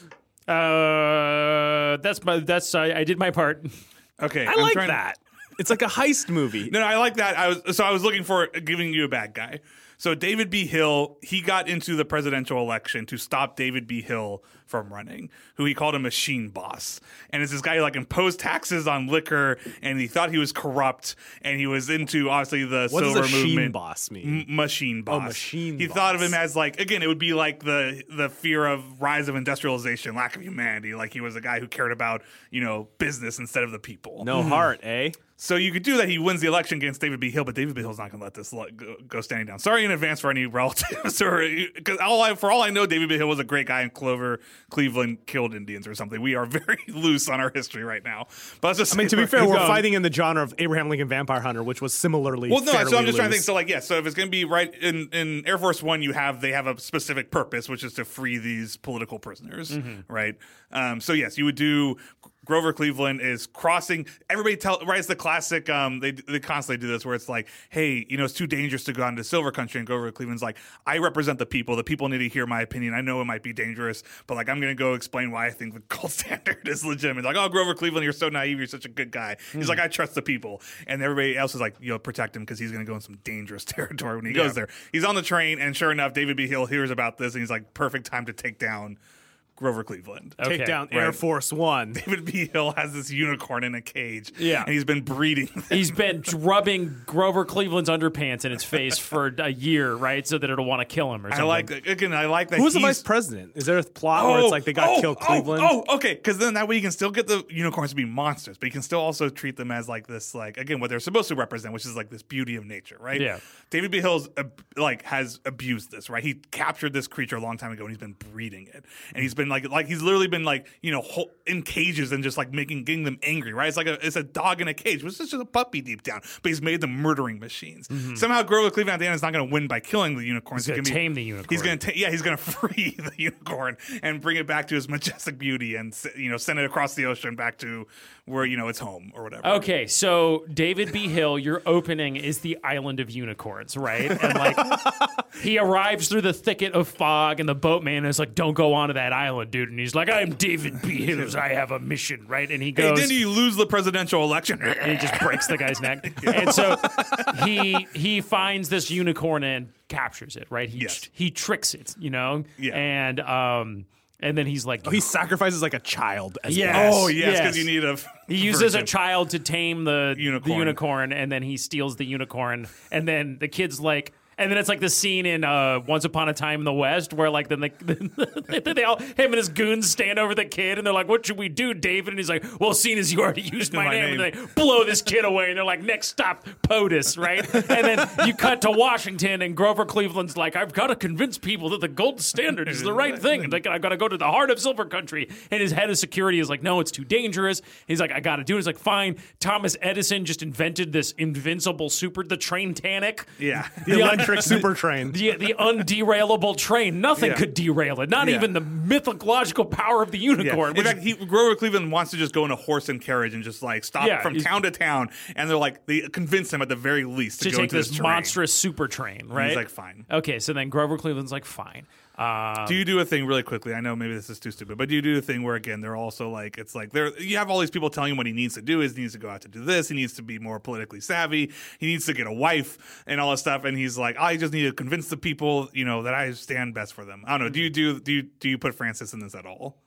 I did my part. Okay. I like that. It's like a heist movie. No, I like that. I was looking for giving you a bad guy. So David B. Hill, he got into the presidential election to stop David B. Hill from running, who he called a machine boss. And it's this guy who imposed taxes on liquor, and he thought he was corrupt, and he was into obviously the what silver does a movement. Boss mean? Machine boss. Oh, machine He boss. thought of him as again, it would be the fear of rise of industrialization, lack of humanity. He was a guy who cared about, business instead of the people. No heart, eh? So you could do that. He wins the election against David B. Hill, but David B. Hill's not going to let this go standing down. Sorry in advance for any relatives, because for all I know, David B. Hill was a great guy, and Cleveland killed Indians or something. We are very loose on our history right now. But let's just to be fair, we're fighting in the genre of Abraham Lincoln Vampire Hunter, which was similarly. Well, no. So I'm just loose. trying to think. So if it's going to be right in Air Force One, they have a specific purpose, which is to free these political prisoners, right? So yes, you would do. Grover Cleveland is crossing. Everybody writes the classic. They constantly do this where it's hey, it's too dangerous to go out into Silver Country, and Grover Cleveland's I represent the people. The people need to hear my opinion. I know it might be dangerous, but I'm going to go explain why I think the gold standard is legitimate. Oh, Grover Cleveland, you're so naive. You're such a good guy. He's I trust the people, and everybody else is protect him because he's going to go in some dangerous territory when he goes there. He's on the train, and sure enough, David B. Hill hears about this, and he's perfect time to take down Grover Cleveland. Take down Air Force One. David B. Hill has this unicorn in a cage. Yeah. And he's been breeding them. He's been rubbing Grover Cleveland's underpants in its face for a year, right? So that it'll want to kill him or something. I like that. Who's the vice president? Is there a plot where it's they got to kill Cleveland? Okay. Because then that way you can still get the unicorns to be monsters, but you can still also treat them as this, again, what they're supposed to represent, which is this beauty of nature, right? Yeah. David B. Hill's has abused this, right? He captured this creature a long time ago, and he's been breeding it, and he's been he's literally been in cages and just getting them angry, right? It's a dog in a cage, which is just a puppy deep down, but he's made them murdering machines. Somehow Grover Cleveland at the end is not going to win by killing the unicorns. He's going to tame the unicorn. He's going to free the unicorn and bring it back to his majestic beauty, and send it across the ocean back to where it's home or whatever. Okay, so David B. Hill, your opening is the Island of Unicorns, right? And He arrives through the thicket of fog, and the boatman is like, "Don't go onto that island, dude." And he's like, "I'm David B. Hills. I have a mission, right?" And he goes, Hey, didn't you lose the presidential election? and he just breaks the guy's neck. And so he finds this unicorn and captures it, right? He tricks it, Yeah. And then he's like, Oh, he sacrifices like a child. As Yes. well. Oh, yes, because you need a. he uses a virgin. child to tame the Unicorn. and then he steals the unicorn, and then the kid's like. And then it's like the scene in Once Upon a Time in the West where like then they all him and his goons stand over the kid and they're like, "What should we do, David?" And he's like, "Well, seeing as you already used my name," and they blow this kid away and they're like, "Next stop, POTUS," right? And then you cut to Washington and Grover Cleveland's like, "I've got to convince people that the gold standard is the right thing, and like I've got to go to the heart of Silver Country." And his head of security is like, "No, it's too dangerous." He's like, "I got to do it." He's like, "Fine." Thomas Edison just invented this invincible the Train-tanic. Yeah. The electric super train. The underailable train. Nothing could derail it. Not even the mythological power of the unicorn. In fact, Grover Cleveland wants to just go in a horse and carriage and just like stop from town to town, and they convince him at the very least to go take into this train. monstrous super train, right? And he's like, fine. Okay, so then Grover Cleveland's like, fine. Do you do a thing really quickly? I know maybe this is too stupid, but do you do a thing where again they're also like you have all these people telling him what he needs to do he needs to go out to do this, he needs to be more politically savvy, he needs to get a wife and all this stuff, and he's like, I just need to convince the people that I stand best for them. I don't know. Do you put Francis in this at all?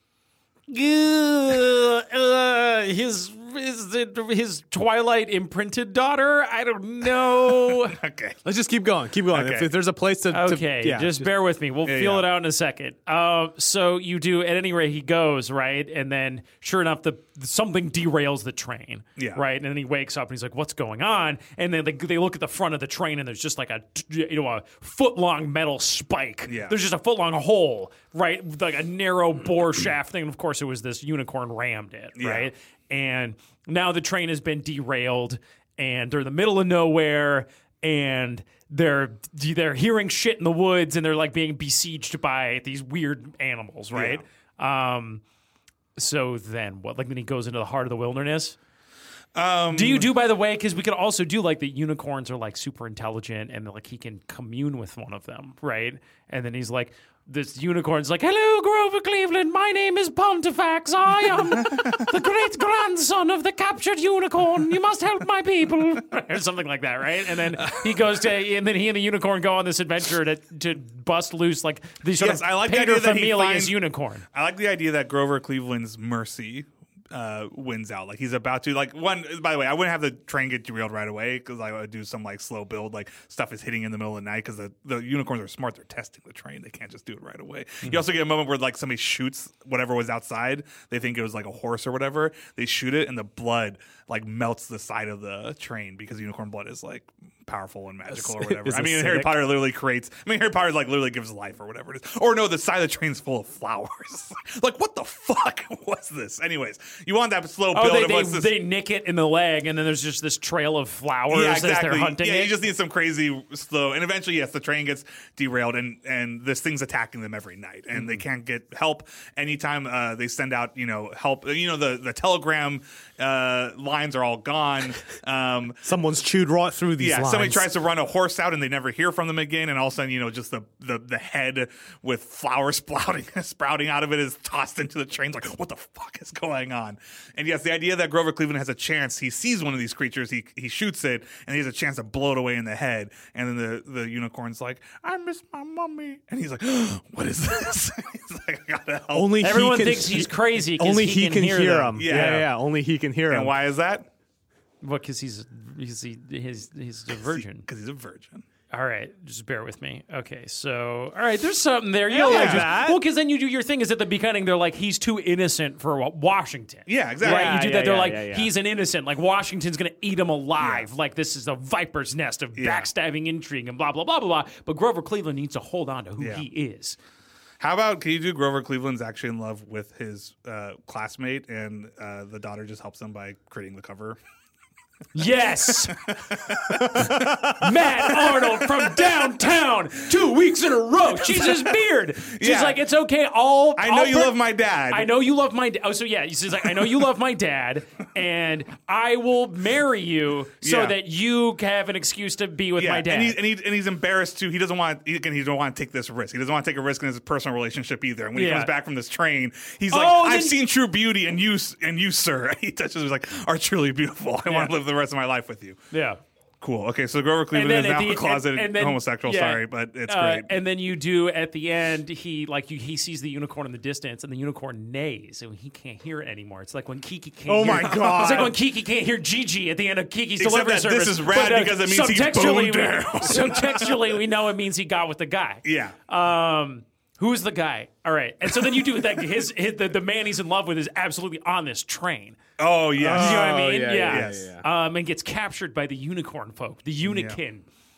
His Twilight imprinted daughter. I don't know. Okay, Let's just keep going. Keep going. Okay. If there's a place to. Just bear with me. We'll feel it out in a second. So you do. At any rate, he goes right, and then sure enough, something derails the train. Yeah. Right, and then he wakes up and he's like, "What's going on?" And then they look at the front of the train, and there's just like a foot long metal spike. Yeah. There's just a foot long hole, right, with like a narrow bore shaft thing. And of course, it was this unicorn rammed it, right? And now the train has been derailed, and they're in the middle of nowhere, and they're hearing shit in the woods, and they're like being besieged by these weird animals, right? Yeah. So then what? Like then he goes into the heart of the wilderness. Do you do, by the way, because we could also do like the unicorns are like super intelligent and like he can commune with one of them, right? And then he's like, this unicorn's like, "Hello, Grover Cleveland. My name is Pontifex. I am the great grandson of the captured unicorn. You must help my people," or something like that, right? And then he and then he and the unicorn go on this adventure to bust loose like these sort of paterfamilias unicorn. I like the idea that Grover Cleveland's mercy wins out. Like he's about to by the way, I wouldn't have the train get derailed right away because I would do some like slow build, like stuff is hitting in the middle of the night because the unicorns are smart. They're testing the train. They can't just do it right away. Mm-hmm. You also get a moment where like somebody shoots whatever was outside. They think it was like a horse or whatever. They shoot it and the blood like melts the side of the train because unicorn blood is like powerful and magical or whatever. I mean, Harry Potter literally Harry Potter like literally gives life or whatever it is. Or no, the side of the train's full of flowers. Like what the fuck was this? Anyways, you want that slow build. They nick it in the leg, and then there's just this trail of flowers as they're hunting it. You just need some crazy slow, and eventually, yes, the train gets derailed, and this thing's attacking them every night, and they can't get help anytime they send out help. The telegram lines are all gone. Someone's chewed right through these lines. Somebody tries to run a horse out, and they never hear from them again, and all of a sudden, just the head with flowers sprouting out of it is tossed into the train. Like, what the fuck is going on? And yes, the idea that Grover Cleveland has a chance, he sees one of these creatures, he shoots it, and he has a chance to blow it away in the head. And then the unicorn's like, "I miss my mummy," and he's like, "What is this?" He's like, "I gotta help." Everyone thinks he's crazy. Only he can hear them. Yeah. Only he can hear them. And why is that? Well, because he's a virgin. Because he's a virgin. All right, just bear with me. Okay, so all right, there's something there. That. Well, because then you do your thing is at the beginning. They're like, he's too innocent for Washington. Yeah, exactly. Right, you do that. They're he's an innocent. Like Washington's gonna eat him alive. Yeah. Like this is a viper's nest of backstabbing, intrigue, and blah blah blah blah blah. But Grover Cleveland needs to hold on to who he is. How about, can you do Grover Cleveland's actually in love with his classmate, and the daughter just helps him by creating the cover? Yes. Matt Arnold from downtown, 2 weeks in a row. She's his beard. She's Yeah. like, it's okay. I know you love my dad. I know you love my dad. Oh, so yeah, she's like, I know you love my dad, and I will marry you so Yeah. that you have an excuse to be with my dad. And he's embarrassed too. He doesn't want. He don't want to take this risk. He doesn't want to take a risk in his personal relationship either. And when he Yeah. comes back from this train, he's like, Oh, "I've then- seen true beauty, and you, sir." He touches. He's like, "Are truly beautiful. I want to live the rest of my life with you." Yeah. Cool. Okay, so Grover Cleveland is at now the- a closeted and then- homosexual. yeah. Sorry, but it's great. And then you do at the end. He sees the unicorn in the distance, and the unicorn neighs, and he can't hear it anymore. It's like when Kiki can't. Oh hear, my God. It's like when Kiki can't hear Gigi at the end of Kiki's Except delivery that service. this is rad But, because it means he's subtextually boned down. Subtextually, we know it means he got with the guy. Yeah. Who's the guy? All right, and so then you do that. The man he's in love with is absolutely on this train. Oh yes. You know what I mean? yeah. And gets captured by the unicorn folk, the unikin.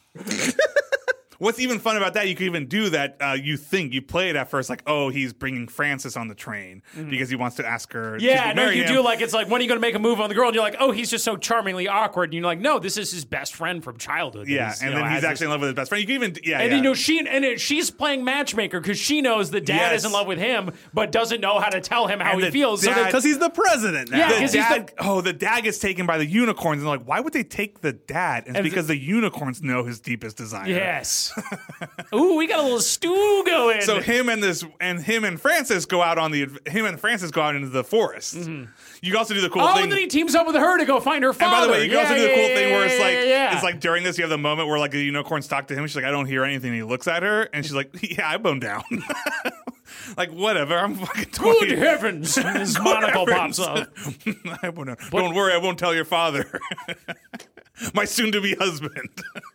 What's even fun about that, you can even do that, you play it at first like, oh, he's bringing Frances on the train because he wants to ask her Yeah, to no, marry you him. do like, it's like, when are you going to make a move on the girl? And you're like, oh, he's just so charmingly awkward. And you're like, no, this is his best friend from childhood. Yeah, He's, and you know, then he's has actually in love with his best friend. You can even, And you know, she's playing matchmaker because she knows the dad Yes. is in love with him, but doesn't know how to tell him how And he the feels. So dad- that- Because he's the president now. Yeah, the 'cause he's dad, the dad gets taken by the unicorns, and they're like, why would they take the dad? And it's because the unicorns know his deepest desire. yes. Ooh, we got a little stew going. So him and Francis go out into the forest. You can also do the cool thing. and then he teams up with her to go find her And father. by the way, you can also do the cool thing where it's like yeah. it's like during this you have the moment where like the unicorns talk to him. She's like, I don't hear anything. And he looks at her and she's like, yeah, I boned down. Like whatever. I'm fucking 20. Good heavens! And his monocle pops up. I won't, don't worry, I won't tell your father. My soon-to-be husband.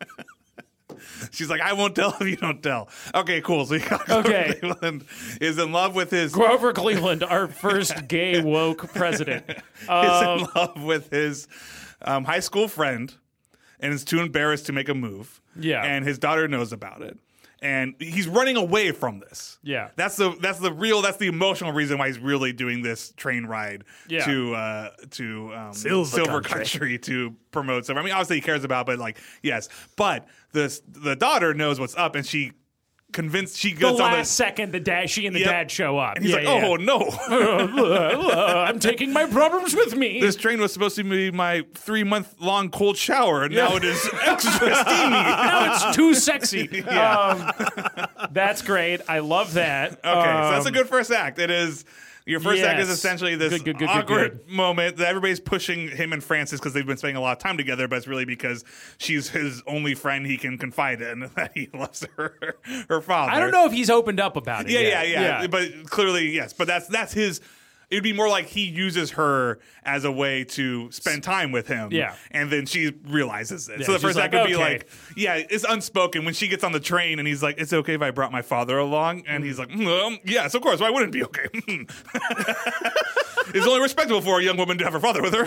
She's like, I won't tell if you don't tell. Okay, cool. So Okay. Cleveland is in love with his Grover Cleveland, our first gay woke president. is in love with his high school friend and is too embarrassed to make a move. Yeah. And his daughter knows about it. And he's running away from this. Yeah. That's the emotional reason why he's really doing this train ride Yeah. to Silver Country to promote Silver. I mean, obviously he cares about, but like, yes. But the daughter knows what's up, and she gets The on last second, she and the Yep. dad show up. and he's like, oh no. I'm taking my problems with me. This train was supposed to be my 3-month-long cold shower, and now it is extra steamy. Now it's too sexy. That's great. I love that. Okay, so that's a good first act. It is. Your first act is Yes. essentially this Good. awkward moment that everybody's pushing him and Francis because they've been spending a lot of time together, but it's really because she's his only friend he can confide in, that he loves her father. I don't know if he's opened up about it. Yeah, yet. yeah. But clearly, yes. But that's his. It'd be more like he uses her as a way to spend time with him. Yeah. And then she realizes it. Yeah, so the she's first like, act would be okay. like, yeah, it's unspoken. When she gets on the train and he's like, it's okay if I brought my father along? And he's like, yes, of course. Why wouldn't it be okay? It's only respectable for a young woman to have her father with her.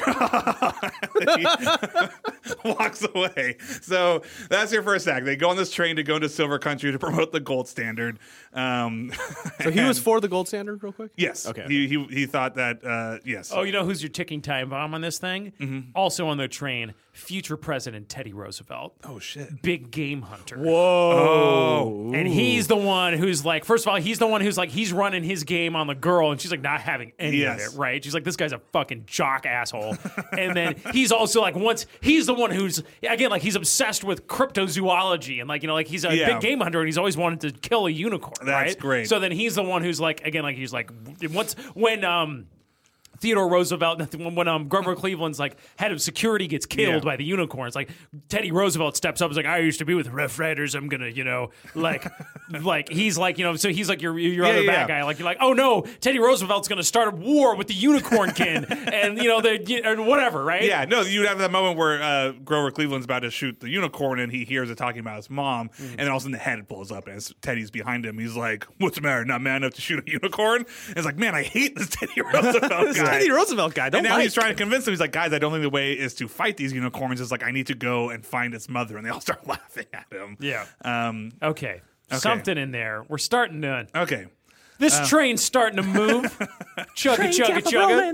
He walks away. So that's your first act. They go on this train to go into Silver Country to promote the gold standard. So he was for the gold standard, real quick? Yes. Okay. He thought that, yes. Oh, you know who's your ticking time bomb on this thing? Mm-hmm. Also on the train, future President Teddy Roosevelt. Oh, shit. Big game hunter. Whoa. And he's the one who's like, first of all, he's the one who's like, he's running his game on the girl, and she's like not having any Yes. of it, right? She's like, this guy's a fucking jock asshole. And then he's also like, he's the one who's, again, like he's obsessed with cryptozoology, and like, you know, like he's a Yeah. big game hunter, and he's always wanted to kill a unicorn, That's right? great. So then he's the one who's like, again, like he's like, when Theodore Roosevelt, when Grover Cleveland's like head of security gets killed Yeah. by the unicorns, like Teddy Roosevelt steps up and is like, I used to be with Rough Riders. I'm gonna, you know, like he's like, you know, so he's like your other bad guy. Like you're like, oh no, Teddy Roosevelt's gonna start a war with the unicorn kin, and you know or whatever, right? Yeah, no, you'd have that moment where Grover Cleveland's about to shoot the unicorn and he hears it talking about his mom, and then all of a sudden the head pulls up and Teddy's behind him. He's like, what's the matter? Not man enough to shoot a unicorn? And it's like, man, I hate this Teddy Roosevelt This guy. Teddy Roosevelt guy. Don't And now like. he's trying to convince them. He's like, guys, I don't think the way is to fight these unicorns. It's like, I need to go and find its mother. And they all start laughing at him. Yeah. Um, Okay. Something in there. We're starting to. okay. This train's starting to move. Chugga chugga chugga.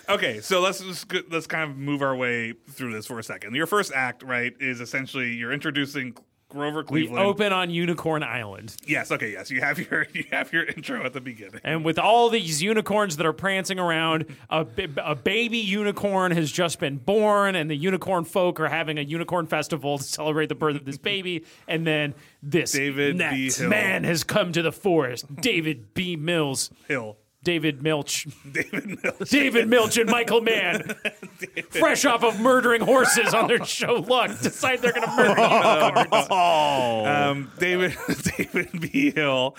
Okay, so let's kind of move our way through this for a second. Your first act, right, is essentially you're introducing Grover We Cleveland. open on Unicorn Island. Yes, okay, yes. You have your intro at the beginning. And with all these unicorns that are prancing around, a baby unicorn has just been born, and the unicorn folk are having a unicorn festival to celebrate the birth of this baby. And then this David B. next Hill. man has come to the forest. David B. Mills. Hill. David Milch. David Milch. David Milch and Michael Mann, fresh off of murdering horses on their show Luck, decide they're going to murder unicorns. David B. Hill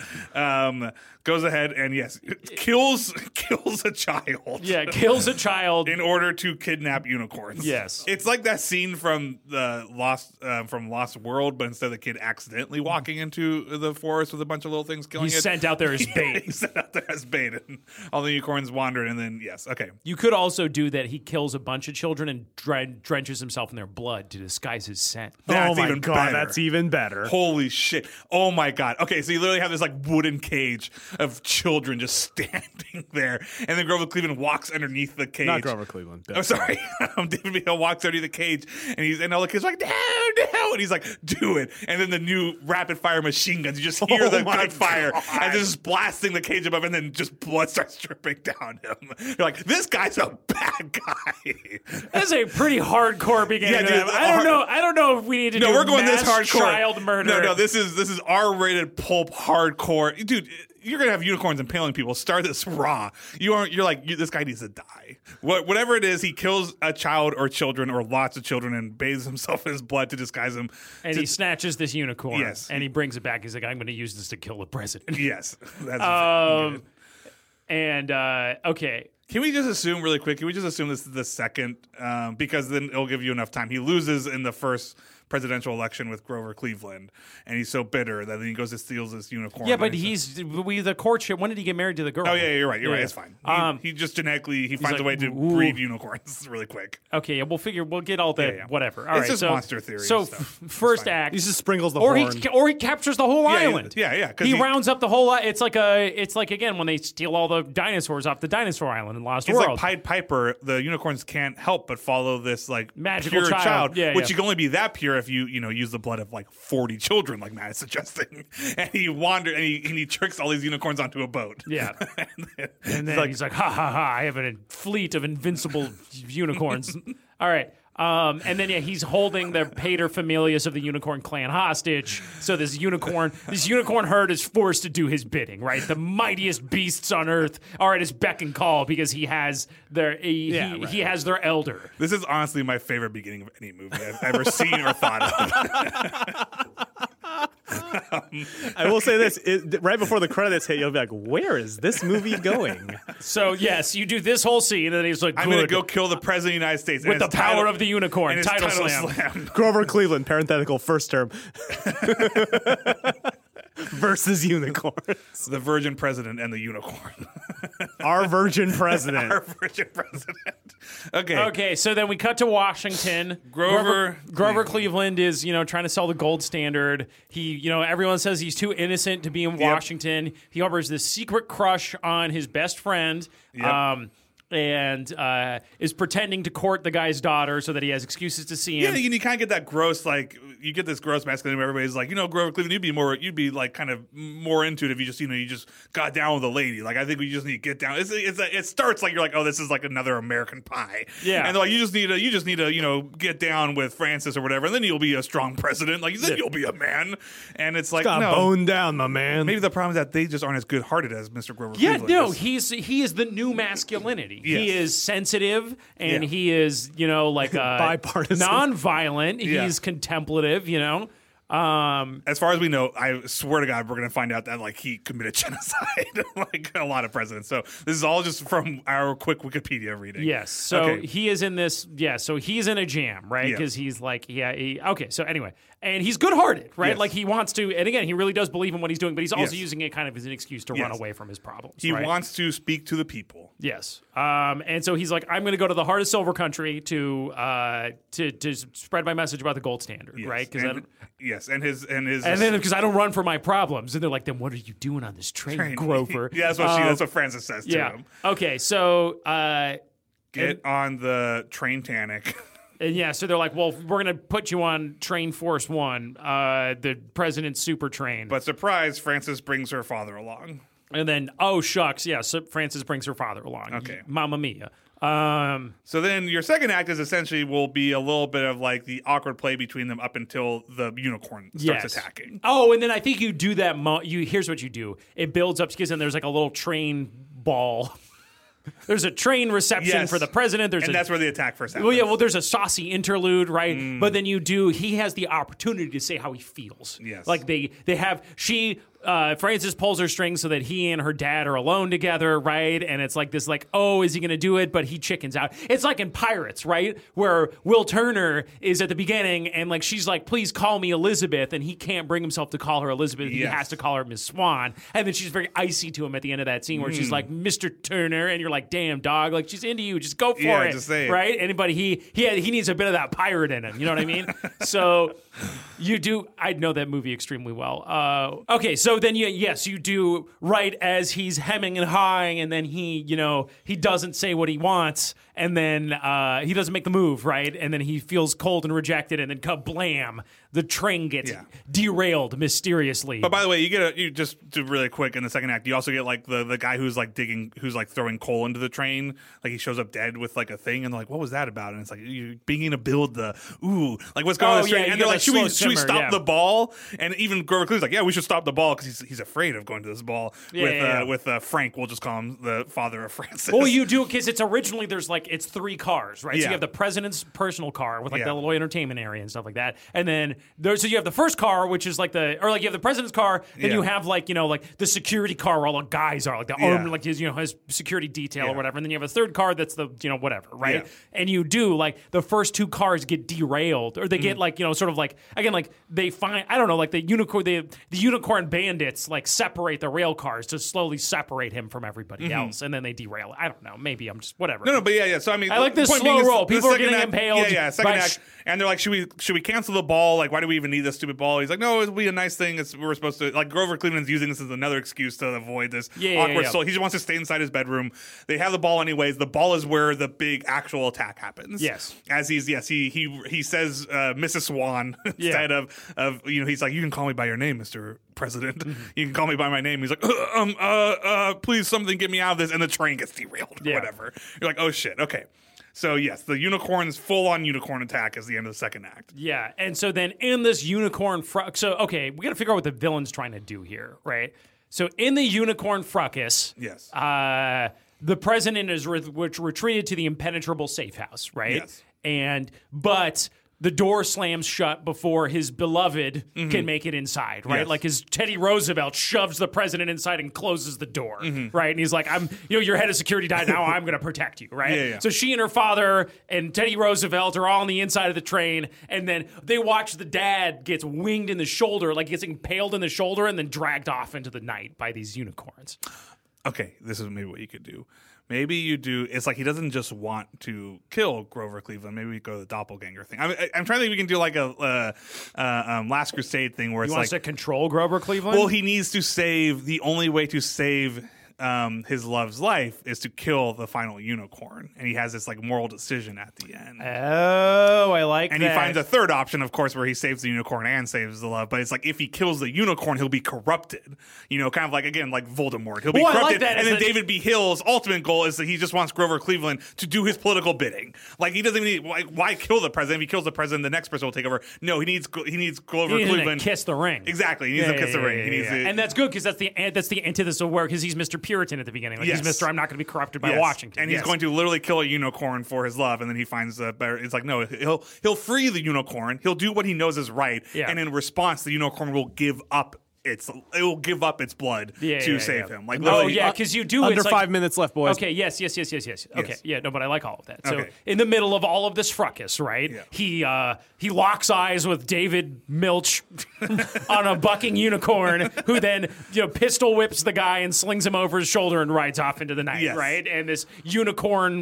goes ahead and kills a child. Yeah, kills a child. In order to kidnap unicorns. Yes. It's like that scene from the Lost World, but instead of the kid accidentally walking into the forest with a bunch of little things killing He's it. sent out there as bait. He's sent out there as bait, and all the unicorns wander, and then okay. You could also do that. He kills a bunch of children and drenches himself in their blood to disguise his scent. That's oh my even god, better. that's even better. Holy shit. Oh my god. Okay, so you literally have this like wooden cage of children just standing there. And then Grover Cleveland walks underneath the cage. Not Grover Cleveland. I'm sorry. David B. Hill walks underneath the cage and all the kids are like, no. And he's like, do it. And then the new rapid fire machine guns, you just hear the gunfire and they're just blasting the cage above, and then just blood starts dripping down him. You're like, this guy's a bad guy. That's a pretty hardcore beginning. Yeah, to dude, that. I don't know if we need to do we're going this mass hardcore. child murder. No, this is R-rated pulp hardcore. Dude, you're gonna have unicorns impaling people. Start this raw. You're like, this guy needs to die. Whatever it is, he kills a child or children or lots of children and bathes himself in his blood to disguise him. And he snatches this unicorn. Yes. And he brings it back. He's like, I'm going to use this to kill the president. Yes, that's good. And okay. Can we just assume really quick? Can we just assume this is the second? Because then it'll give you enough time. He loses in the first presidential election with Grover Cleveland, and he's so bitter that then he goes and steals this unicorn. Yeah, but the courtship. When did he get married to the girl? Oh yeah, you're right. You're right. It's fine. He just genetically finds like, a way to ooh. breed unicorns really quick. Okay, we'll get all the Yeah. whatever. All It's right, just so monster theory So and stuff. first fine. act, He just sprinkles the or horn. he captures the whole island. Yeah. 'cause He rounds up the whole. It's like again when they steal all the dinosaurs off the dinosaur island in Lost It's World. like Pied Piper. The unicorns can't help but follow this like Magical pure child. Yeah, which yeah. you can only be that pure if you use the blood of like 40 children, like Matt is suggesting. And he wandered and he tricks all these unicorns onto a boat. Yeah. And then like- he's like, ha ha ha, I have a fleet of invincible unicorns. All right. And then he's holding the paterfamilias of the unicorn clan hostage. So this unicorn herd is forced to do his bidding, right? The mightiest beasts on earth are at his beck and call because he has he has their elder. This is honestly my favorite beginning of any movie I've ever seen or thought of. I will say this: right before the credits hit, you'll be like, "Where is this movie going?" So yes, you do this whole scene, and then he's like, I'm going to "Good." go kill the president of the United States With the power of the unicorn. and his Title title slam. Grover Cleveland, parenthetical first term, versus unicorns. The virgin president and the unicorn. Our virgin president. Our virgin president. Okay. Okay, so then we cut to Washington. Grover Cleveland is, trying to sell the gold standard. He, everyone says he's too innocent to be in Washington. He harbors this secret crush on his best friend. Yep. And is pretending to court the guy's daughter so that he has excuses to see him. Yeah, you kind of get that gross, like, you get this gross masculinity where everybody's like, Grover Cleveland, you'd be like kind of more into it if you just got down with a lady. Like, I think we just need to get down. It starts like you're like, oh, this is like another American Pie. Yeah. And they're like, you just need to, get down with Francis or whatever, and then you'll be a strong president. Like, then you'll be a man. And it's like, Got no. boned down, my man. Maybe the problem is that they just aren't as good-hearted as Mr. Grover Yeah, Cleveland no, is. he is the new masculinity. Yes. He is sensitive and Yeah. he is, like Bipartisan. non-violent. Yeah. He's contemplative, As far as we know, I swear to God, we're going to find out that like he committed genocide, like a lot of presidents. So this is all just from our quick Wikipedia reading. Yes. So Okay. he is in this. Yeah. So he's in a jam, right? Yeah. Because he's like, okay. So anyway, and he's good-hearted, right? Yes. Like he wants to, and again, he really does believe in what he's doing, but he's also Yes. using it kind of as an excuse to run Yes. away from his problems. He right? wants to speak to the people. Yes. And so he's like, I'm going to go to the heart of Silver Country to spread my message about the gold standard, Yes. right? Yes, and his And then because I don't run for my problems, and they're like, then what are you doing on this train, Grover? Yeah, that's what Francis says to Yeah. him. Okay. So get on the train Titanic. And yeah, so they're like, well, we're going to put you on Train Force One, the president's super train. But surprise, Frances brings her father along. And then, oh, shucks, yeah, so Frances brings her father along. Okay. Mamma mia. So then your second act is essentially will be a little bit of like the awkward play between them up until the unicorn starts attacking. Oh, and then I think you do that. Here's what you do. It builds up because then there's like a little train ball. There's a train reception for the president. That's where the attack first happens. Well, yeah, well, there's a saucy interlude, right? But then he has the opportunity to say how he feels. Yes. Like Frances pulls her string so that he and her dad are alone together, right? And it's like this, like, oh, is he going to do it? But he chickens out. It's like in Pirates, right? Where Will Turner is at the beginning and like she's like, please call me Elizabeth. And he can't bring himself to call her Elizabeth. He has to call her Miss Swan. And then she's very icy to him at the end of that scene where she's like, Mr. Turner. And you're like, damn, dog. Like, she's into you. Just go for it. Just say it. Right? Anybody, he needs a bit of that pirate in him. You know what I mean? So you do. I know that movie extremely well. Okay, so then you do right as he's hemming and hawing, and then he doesn't say what he wants, and then he doesn't make the move, right? And then he feels cold and rejected, and then kablam, the train gets derailed mysteriously. But by the way, you just do really quick in the second act. You also get like the guy who's like throwing coal into the train. Like he shows up dead with like a thing, and they're like, "What was that about?" And it's like you're beginning to build like what's going on with the train. And they're like, "Should we stop the ball?" And even Grover Cleveland's like, "Yeah, we should stop the ball," because he's afraid of going to this ball with Frank. We'll just call him the father of Frances. Well, you do because it's originally it's 3 cars, right? So you have the president's personal car with like the little entertainment area and stuff like that, and then so you have the first car, which is you have the president's car, then you have like the security car where all the guys are, like the armed, like his security detail or whatever, and then you have a third car that's the whatever, right? Yeah. And you do like the first 2 cars get derailed, or they get like sort of like again like they find I don't know like the unicorn bandits like separate the rail cars to slowly separate him from everybody else, and then they derail it. I don't know, maybe I'm just whatever. No, but yeah. So I mean, I like this slow roll. People are getting impaled. Second act, and they're like, should we cancel the ball? Like, why do we even need this stupid ball? He's like, no, it'll be a nice thing. We're supposed to like Grover Cleveland's using this as another excuse to avoid this awkward. So he just wants to stay inside his bedroom. They have the ball anyways. The ball is where the big actual attack happens. Yes, as he says Mrs. Swan instead of he's like, you can call me by your name, Mr. President. You can call me by my name. He's like, please, something get me out of this, and the train gets derailed or whatever. You're like, oh shit, okay. So yes, the full-on unicorn attack is the end of the second act. Yeah, and so then in this unicorn so okay, we got to figure out what the villain's trying to do here, right? So in the unicorn fracas, yes, the president is retreated to the impenetrable safe house, right? Yes, but the door slams shut before his beloved can make it inside, right? Yes. Like his Teddy Roosevelt shoves the president inside and closes the door, right? And he's like, your head of security died, now I'm going to protect you, right? Yeah. So she and her father and Teddy Roosevelt are all on the inside of the train, and then they watch the dad gets winged in the shoulder, like gets impaled in the shoulder and then dragged off into the night by these unicorns. Okay, this is maybe what you could do. Maybe you do. It's like he doesn't just want to kill Grover Cleveland. Maybe we go the doppelganger thing. I'm trying to think. We can do like a Last Crusade thing where he it's wants like to control Grover Cleveland. Well, he needs to save. The only way to save his love's life is to kill the final unicorn, and he has this like moral decision at the end. Oh, I like that. And he finds a third option, of course, where he saves the unicorn and saves the love. But it's like if he kills the unicorn, he'll be corrupted. Kind of like again like Voldemort. He'll be corrupted. I like that. And then David B. Hill's ultimate goal is that he just wants Grover Cleveland to do his political bidding. Like he doesn't even need why kill the president? If he kills the president, the next person will take over. No, he needs Grover Cleveland to kiss the ring. Exactly, he needs to kiss the ring. He needs to, and that's good because that's the antithesis of where because he's Mr. Puritan at the beginning. Like he's Mr. I'm not going to be corrupted by Washington. And he's going to literally kill a unicorn for his love, and then he finds a better. It's like no, he'll free the unicorn. He'll do what he knows is right, and in response, the unicorn will give up. It will give up its blood to save him. Like because you do under 5 minutes left, boys. Okay, yes. Okay, but I like all of that. So in the middle of all of this fracas, right? Yeah. He locks eyes with David Milch on a bucking unicorn, who then pistol whips the guy and slings him over his shoulder and rides off into the night, right? And this unicorn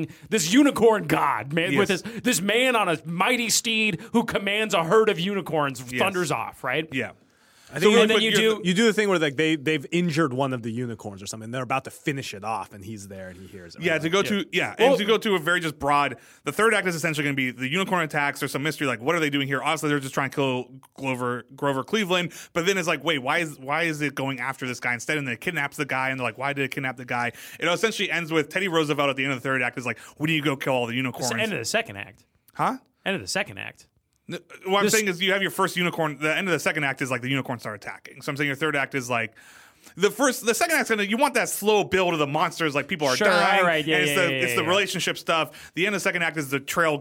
god, man, with this man on a mighty steed who commands a herd of unicorns, thunders off, right? Yeah. I think really and then quick, you do the thing where like they've injured one of the unicorns or something. They're about to finish it off, and he's there and he hears it. Yeah, right? to go to a very just broad. The third act is essentially going to be the unicorn attacks. There's some mystery, like what are they doing here? Obviously, they're just trying to kill Grover Cleveland. But then it's like, wait, why is it going after this guy instead? And then it kidnaps the guy, and they're like, why did it kidnap the guy? It essentially ends with Teddy Roosevelt at the end of the third act is like, we need to go kill all the unicorns. It's the end of the second act. Huh? End of the second act. What I'm saying is you have your first unicorn. The end of the second act is like the unicorns start attacking. So I'm saying your third act is like the second act's you want that slow build of the monsters, like people are dying. Right, yeah, it's the relationship stuff. The end of the second act is the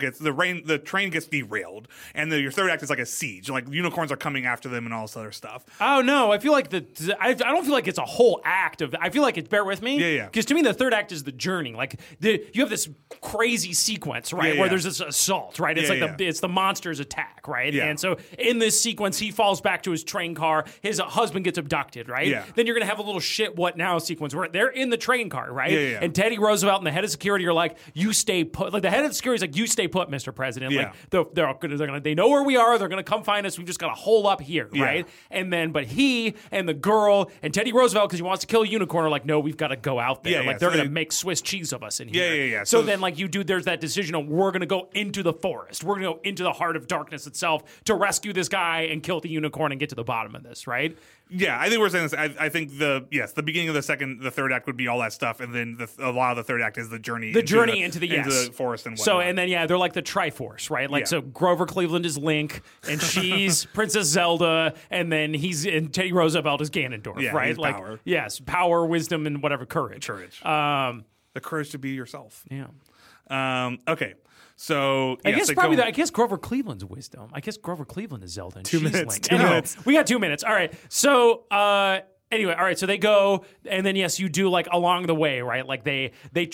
train gets derailed, and your third act is like a siege. Like unicorns are coming after them and all this other stuff. Oh no, I feel like I don't feel like it's a whole act of. I feel like it's bear with me. Yeah. Because to me, the third act is the journey. Like you have this crazy sequence, right, where there's this assault, right? It's it's the monster's attack, right? Yeah. And so in this sequence, he falls back to his train car. His husband gets abducted, right? Yeah. Then you're gonna have a little shit what now sequence where they're in the train car, right? Yeah. And Teddy Roosevelt and the head of security are like, "You stay put." Like the head of security is like, "You stay put, Mr. President." Yeah. Like they know where we are. They're gonna come find us. We've just got to hole up here, right? And then, but he and the girl and Teddy Roosevelt, because he wants to kill a unicorn, are like, "No, we've got to go out there. Like they're gonna make Swiss cheese of us in here." Yeah. So then, like there's that decision of we're gonna go into the forest. We're gonna go into the heart of darkness itself to rescue this guy and kill the unicorn and get to the bottom of this, right? Yeah, I think we're saying this. I think the beginning of the third act would be all that stuff, and then a lot of the third act is the journey into the forest and whatnot. So and then they're like the Triforce, right? Like so Grover Cleveland is Link, and she's Princess Zelda, and then Teddy Roosevelt is Ganondorf, right? He's like power. Yes, power, wisdom, and whatever courage. The courage to be yourself. Yeah. Okay. So I guess Grover Cleveland's wisdom. I guess Grover Cleveland is Zelda. And 2 she's minutes. Link. 2 minutes. We got 2 minutes. All right. So anyway, all right. So they go, and then yes, you do like along the way, right? Like they're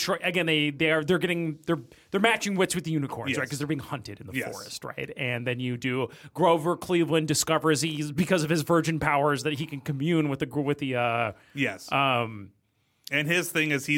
matching wits with the unicorns, right? Because they're being hunted in the forest, right? And then you do Grover Cleveland discovers because of his virgin powers that he can commune with the And his thing is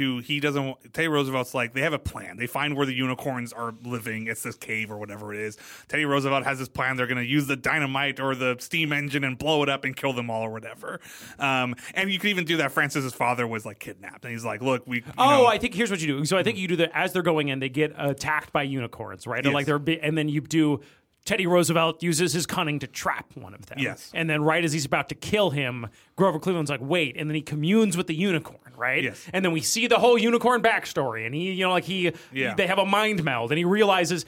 Teddy Roosevelt's like, they have a plan. They find where the unicorns are living. It's this cave or whatever it is. Teddy Roosevelt has this plan. They're going to use the dynamite or the steam engine and blow it up and kill them all or whatever. And you could even do that. Francis's father was like kidnapped. And he's like, look, I think here's what you do. So I think you do that as they're going in, they get attacked by unicorns, right? Yes. Or and then you do... Teddy Roosevelt uses his cunning to trap one of them. Yes. And then right as he's about to kill him, Grover Cleveland's like, wait. And then he communes with the unicorn, right? Yes. And then we see the whole unicorn backstory. And they have a mind meld. And he realizes,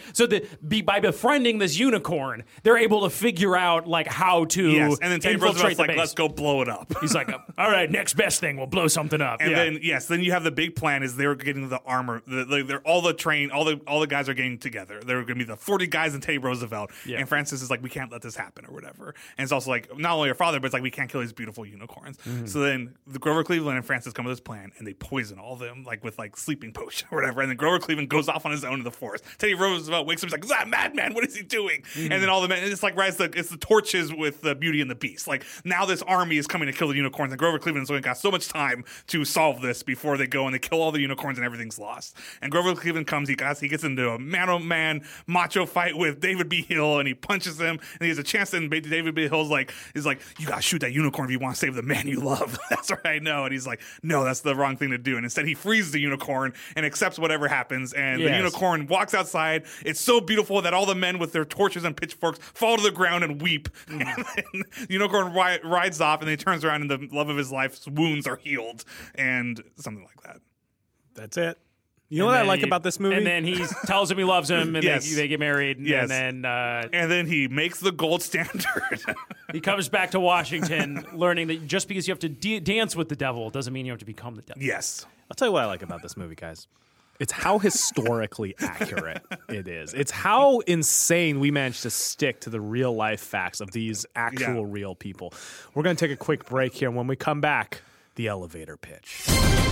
by befriending this unicorn, they're able to figure out like how to Yes. And then Teddy Roosevelt's like, base. let's go blow it up. He's like, all right, next best thing, we'll blow something up. And then you have the big plan is they're getting the armor. They're all the guys are getting together. There are going to be the 40 guys and Teddy Roosevelt. Yeah. And Francis is like, we can't let this happen or whatever. And it's also like, not only your father, but it's like, we can't kill these beautiful unicorns. Mm-hmm. So then the Grover Cleveland and Francis come with this plan, and they poison all of them, like with like sleeping potion or whatever. And then Grover Cleveland goes off on his own in the forest. Teddy Roosevelt wakes up, he's like, is that madman? What is he doing? Mm-hmm. And then all the men, it's like it's the torches with the Beauty and the Beast. Like now this army is coming to kill the unicorns, and Grover Cleveland's only got so much time to solve this before they go and they kill all the unicorns and everything's lost. And Grover Cleveland comes, he gets into a man-on-man macho fight with David B. Hill, and he punches him, and he has a chance. And David B. Hill's like, you gotta shoot that unicorn if you want to save the man you love. That's what I know. And he's like, no, that's the wrong thing to do. And instead, he frees the unicorn and accepts whatever happens. And the unicorn walks outside. It's so beautiful that all the men with their torches and pitchforks fall to the ground and weep. Mm. And then the unicorn rides off, and then he turns around, and the love of his life's wounds are healed, and something like that. That's it. You know what I like about this movie? And then he tells him he loves him, and they get married. And then he makes the gold standard. He comes back to Washington, learning that just because you have to dance with the devil doesn't mean you have to become the devil. Yes. I'll tell you what I like about this movie, guys. It's how historically accurate it is. It's how insane we managed to stick to the real life facts of these actual real people. We're going to take a quick break here. And when we come back, the elevator pitch.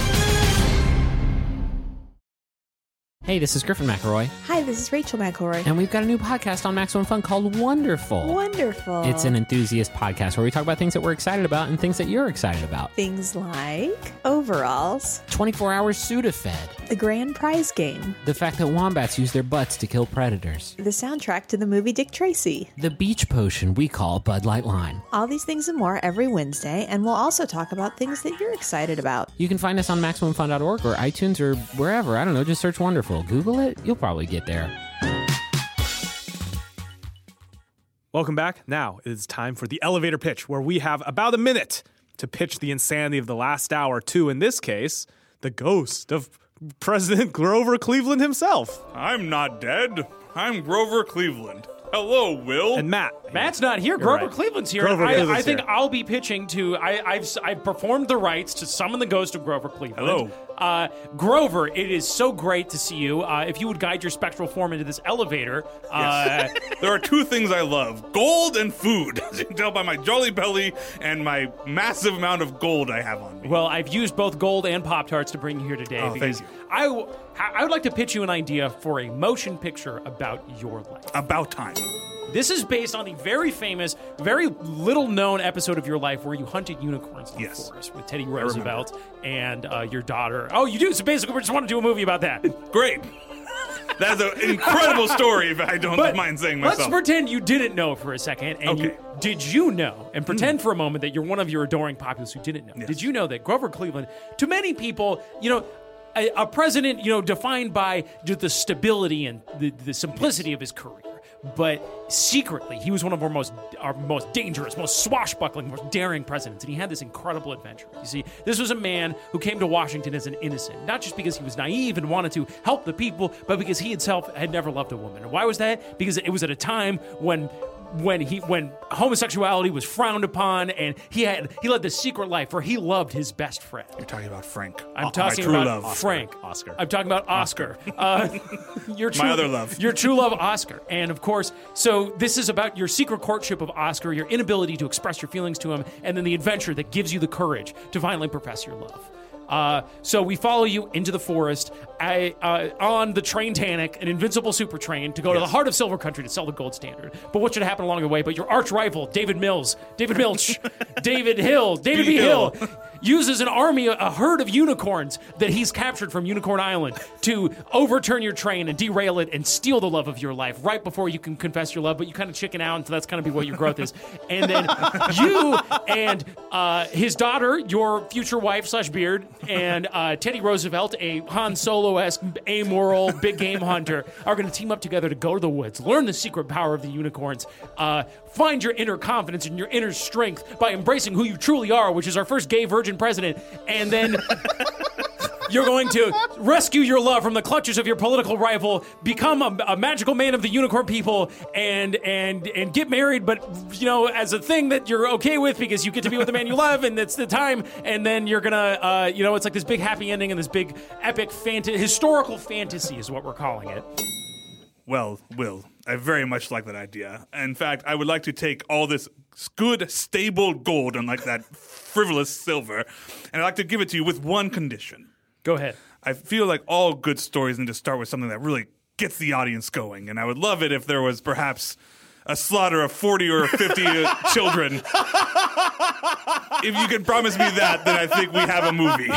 Hey, this is Griffin McElroy. Hi, this is Rachel McElroy. And we've got a new podcast on Maximum Fun called Wonderful. Wonderful. It's an enthusiast podcast where we talk about things that we're excited about and things that you're excited about. Things like overalls, 24 hours Sudafed, The grand prize game. The fact that wombats use their butts to kill predators. The soundtrack to the movie Dick Tracy. The beach potion we call Bud Light Lime. All these things and more every Wednesday, and we'll also talk about things that you're excited about. You can find us on MaximumFun.org or iTunes or wherever. I don't know, just search Wonderful. Google it, you'll probably get there. Welcome back. Now it is time for the elevator pitch, where we have about a minute to pitch the insanity of the last hour to, in this case, the ghost of President Grover Cleveland himself. I'm not dead. I'm Grover Cleveland. Hello, Will. And Matt. Matt's not here. Grover right. Cleveland's here. Grover Cleveland's I think here. I'll be pitching to. I've performed the rites to summon the ghost of Grover Cleveland. Hello. Grover. It is so great to see you. If you would guide your spectral form into this elevator. There are two things I love: gold and food. As you can tell by my jolly belly and my massive amount of gold I have on me. Well, I've used both gold and Pop-Tarts to bring you here today Oh, because thank you. I would like to pitch you an idea for a motion picture about your life. About time. This is based on the very famous, very little-known episode of your life where you hunted unicorns in the Yes. forest with Teddy Roosevelt and your daughter. Oh, you do? So basically, we just want to do a movie about that. Great. That's an incredible story, if I don't mind saying myself. Let's pretend you didn't know for a second. And Okay. did you know, and pretend for a moment that you're one of your adoring populace who didn't know. Yes. Did you know that Grover Cleveland, to many people, a president, defined by the stability and the simplicity of his career. But secretly, he was one of our most dangerous, most swashbuckling, most daring presidents, and he had this incredible adventure. You see, this was a man who came to Washington as an innocent, not just because he was naive and wanted to help the people, but because he himself had never loved a woman. And why was that? Because it was at a time when homosexuality was frowned upon, and he led the secret life where he loved his best friend. You're talking about Frank. I'm talking my true about love. Frank. Oscar. I'm talking about Oscar. Your true, My other love. Your true love, Oscar. And of course, so this is about your secret courtship of Oscar, your inability to express your feelings to him, and then the adventure that gives you the courage to finally profess your love. So we follow you into the forest on the Train Tanic, an invincible super train, to go to the heart of Silver Country to sell the gold standard. But what should happen along the way? But your arch rival, David Milch, David B. Hill, uses a herd of unicorns that he's captured from Unicorn Island to overturn your train and derail it and steal the love of your life right before you can confess your love, but you kind of chicken out, and so that's kind of be what your growth is. And then you and his daughter, your future wife / beard, and Teddy Roosevelt, a Han Solo-esque, amoral, big game hunter, are going to team up together to go to the woods, learn the secret power of the unicorns, find your inner confidence and your inner strength by embracing who you truly are, which is our first gay virgin president, and then you're going to rescue your love from the clutches of your political rival, become a magical man of the unicorn people, and get married, but as a thing that you're okay with because you get to be with the man you love, and it's the time, and then you're gonna it's like this big happy ending and this big epic historical fantasy is what we're calling it. Well, Will, I very much like that idea. In fact, I would like to take all this good, stable gold, unlike that frivolous silver, and I'd like to give it to you with one condition. Go ahead. I feel like all good stories need to start with something that really gets the audience going, and I would love it if there was perhaps a slaughter of 40 or 50 children. If you can promise me that, then I think we have a movie.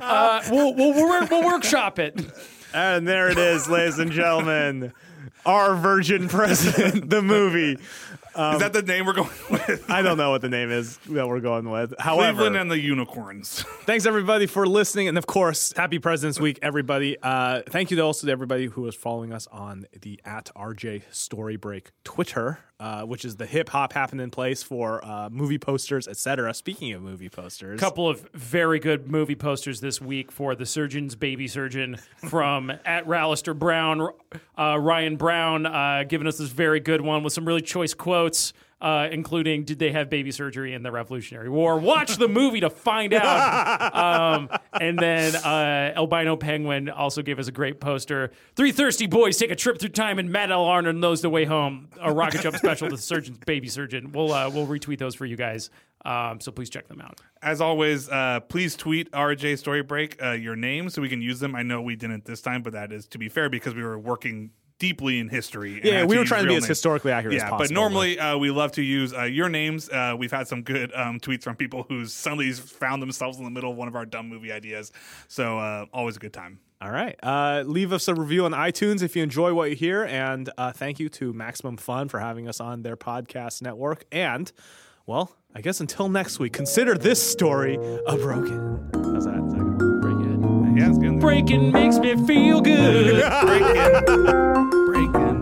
We'll workshop it. And there it is, ladies and gentlemen. Our Virgin President, the movie. Is that the name we're going with? I don't know what the name is that we're going with. However, Cleveland and the Unicorns. thanks everybody for listening, and of course, happy President's Week, everybody. Thank you also to everybody who is following us on the @RJ Storybreak Twitter, which is the hip hop happening place for movie posters, etc. Speaking of movie posters, Couple of very good movie posters this week for The Surgeon's Baby Surgeon from @Rallister Brown, Ryan Brown, giving us this very good one with some really choice quotes. Including, did they have baby surgery in the Revolutionary War? Watch the movie to find out. And then Albino Penguin also gave us a great poster. 3 thirsty boys take a trip through time, and Matt L. Arnold knows the way home. A rocket jump special to the surgeon's baby surgeon. We'll retweet those for you guys. So please check them out. As always, please tweet RJ Storybreak your name so we can use them. I know we didn't this time, but that is to be fair because we were working deeply in history. And yeah, had we were use trying to be real as names. historically accurate as possible. But normally we love to use your names. We've had some good tweets from people who suddenly found themselves in the middle of one of our dumb movie ideas. So always a good time. All right. Leave us a review on iTunes if you enjoy what you hear. And thank you to Maximum Fun for having us on their podcast network. And, well, I guess until next week, consider this story a broken. How's that? Is that good? Pretty good. Yeah, it's good. Breaking makes me feel good. Breaking.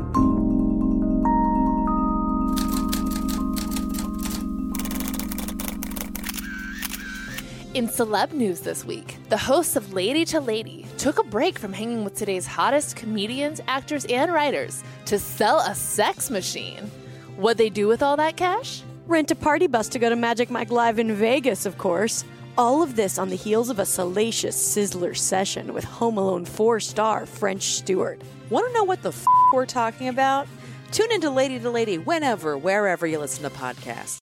In celeb news this week, the hosts of Lady to Lady took a break from hanging with today's hottest comedians, actors, and writers to sell a sex machine. What'd they do with all that cash? Rent a party bus to go to Magic Mike Live in Vegas, of course. All of this on the heels of a salacious Sizzler session with Home Alone 4-star French Stewart. Want to know what the we're talking about? Tune into Lady to Lady whenever, wherever you listen to podcasts.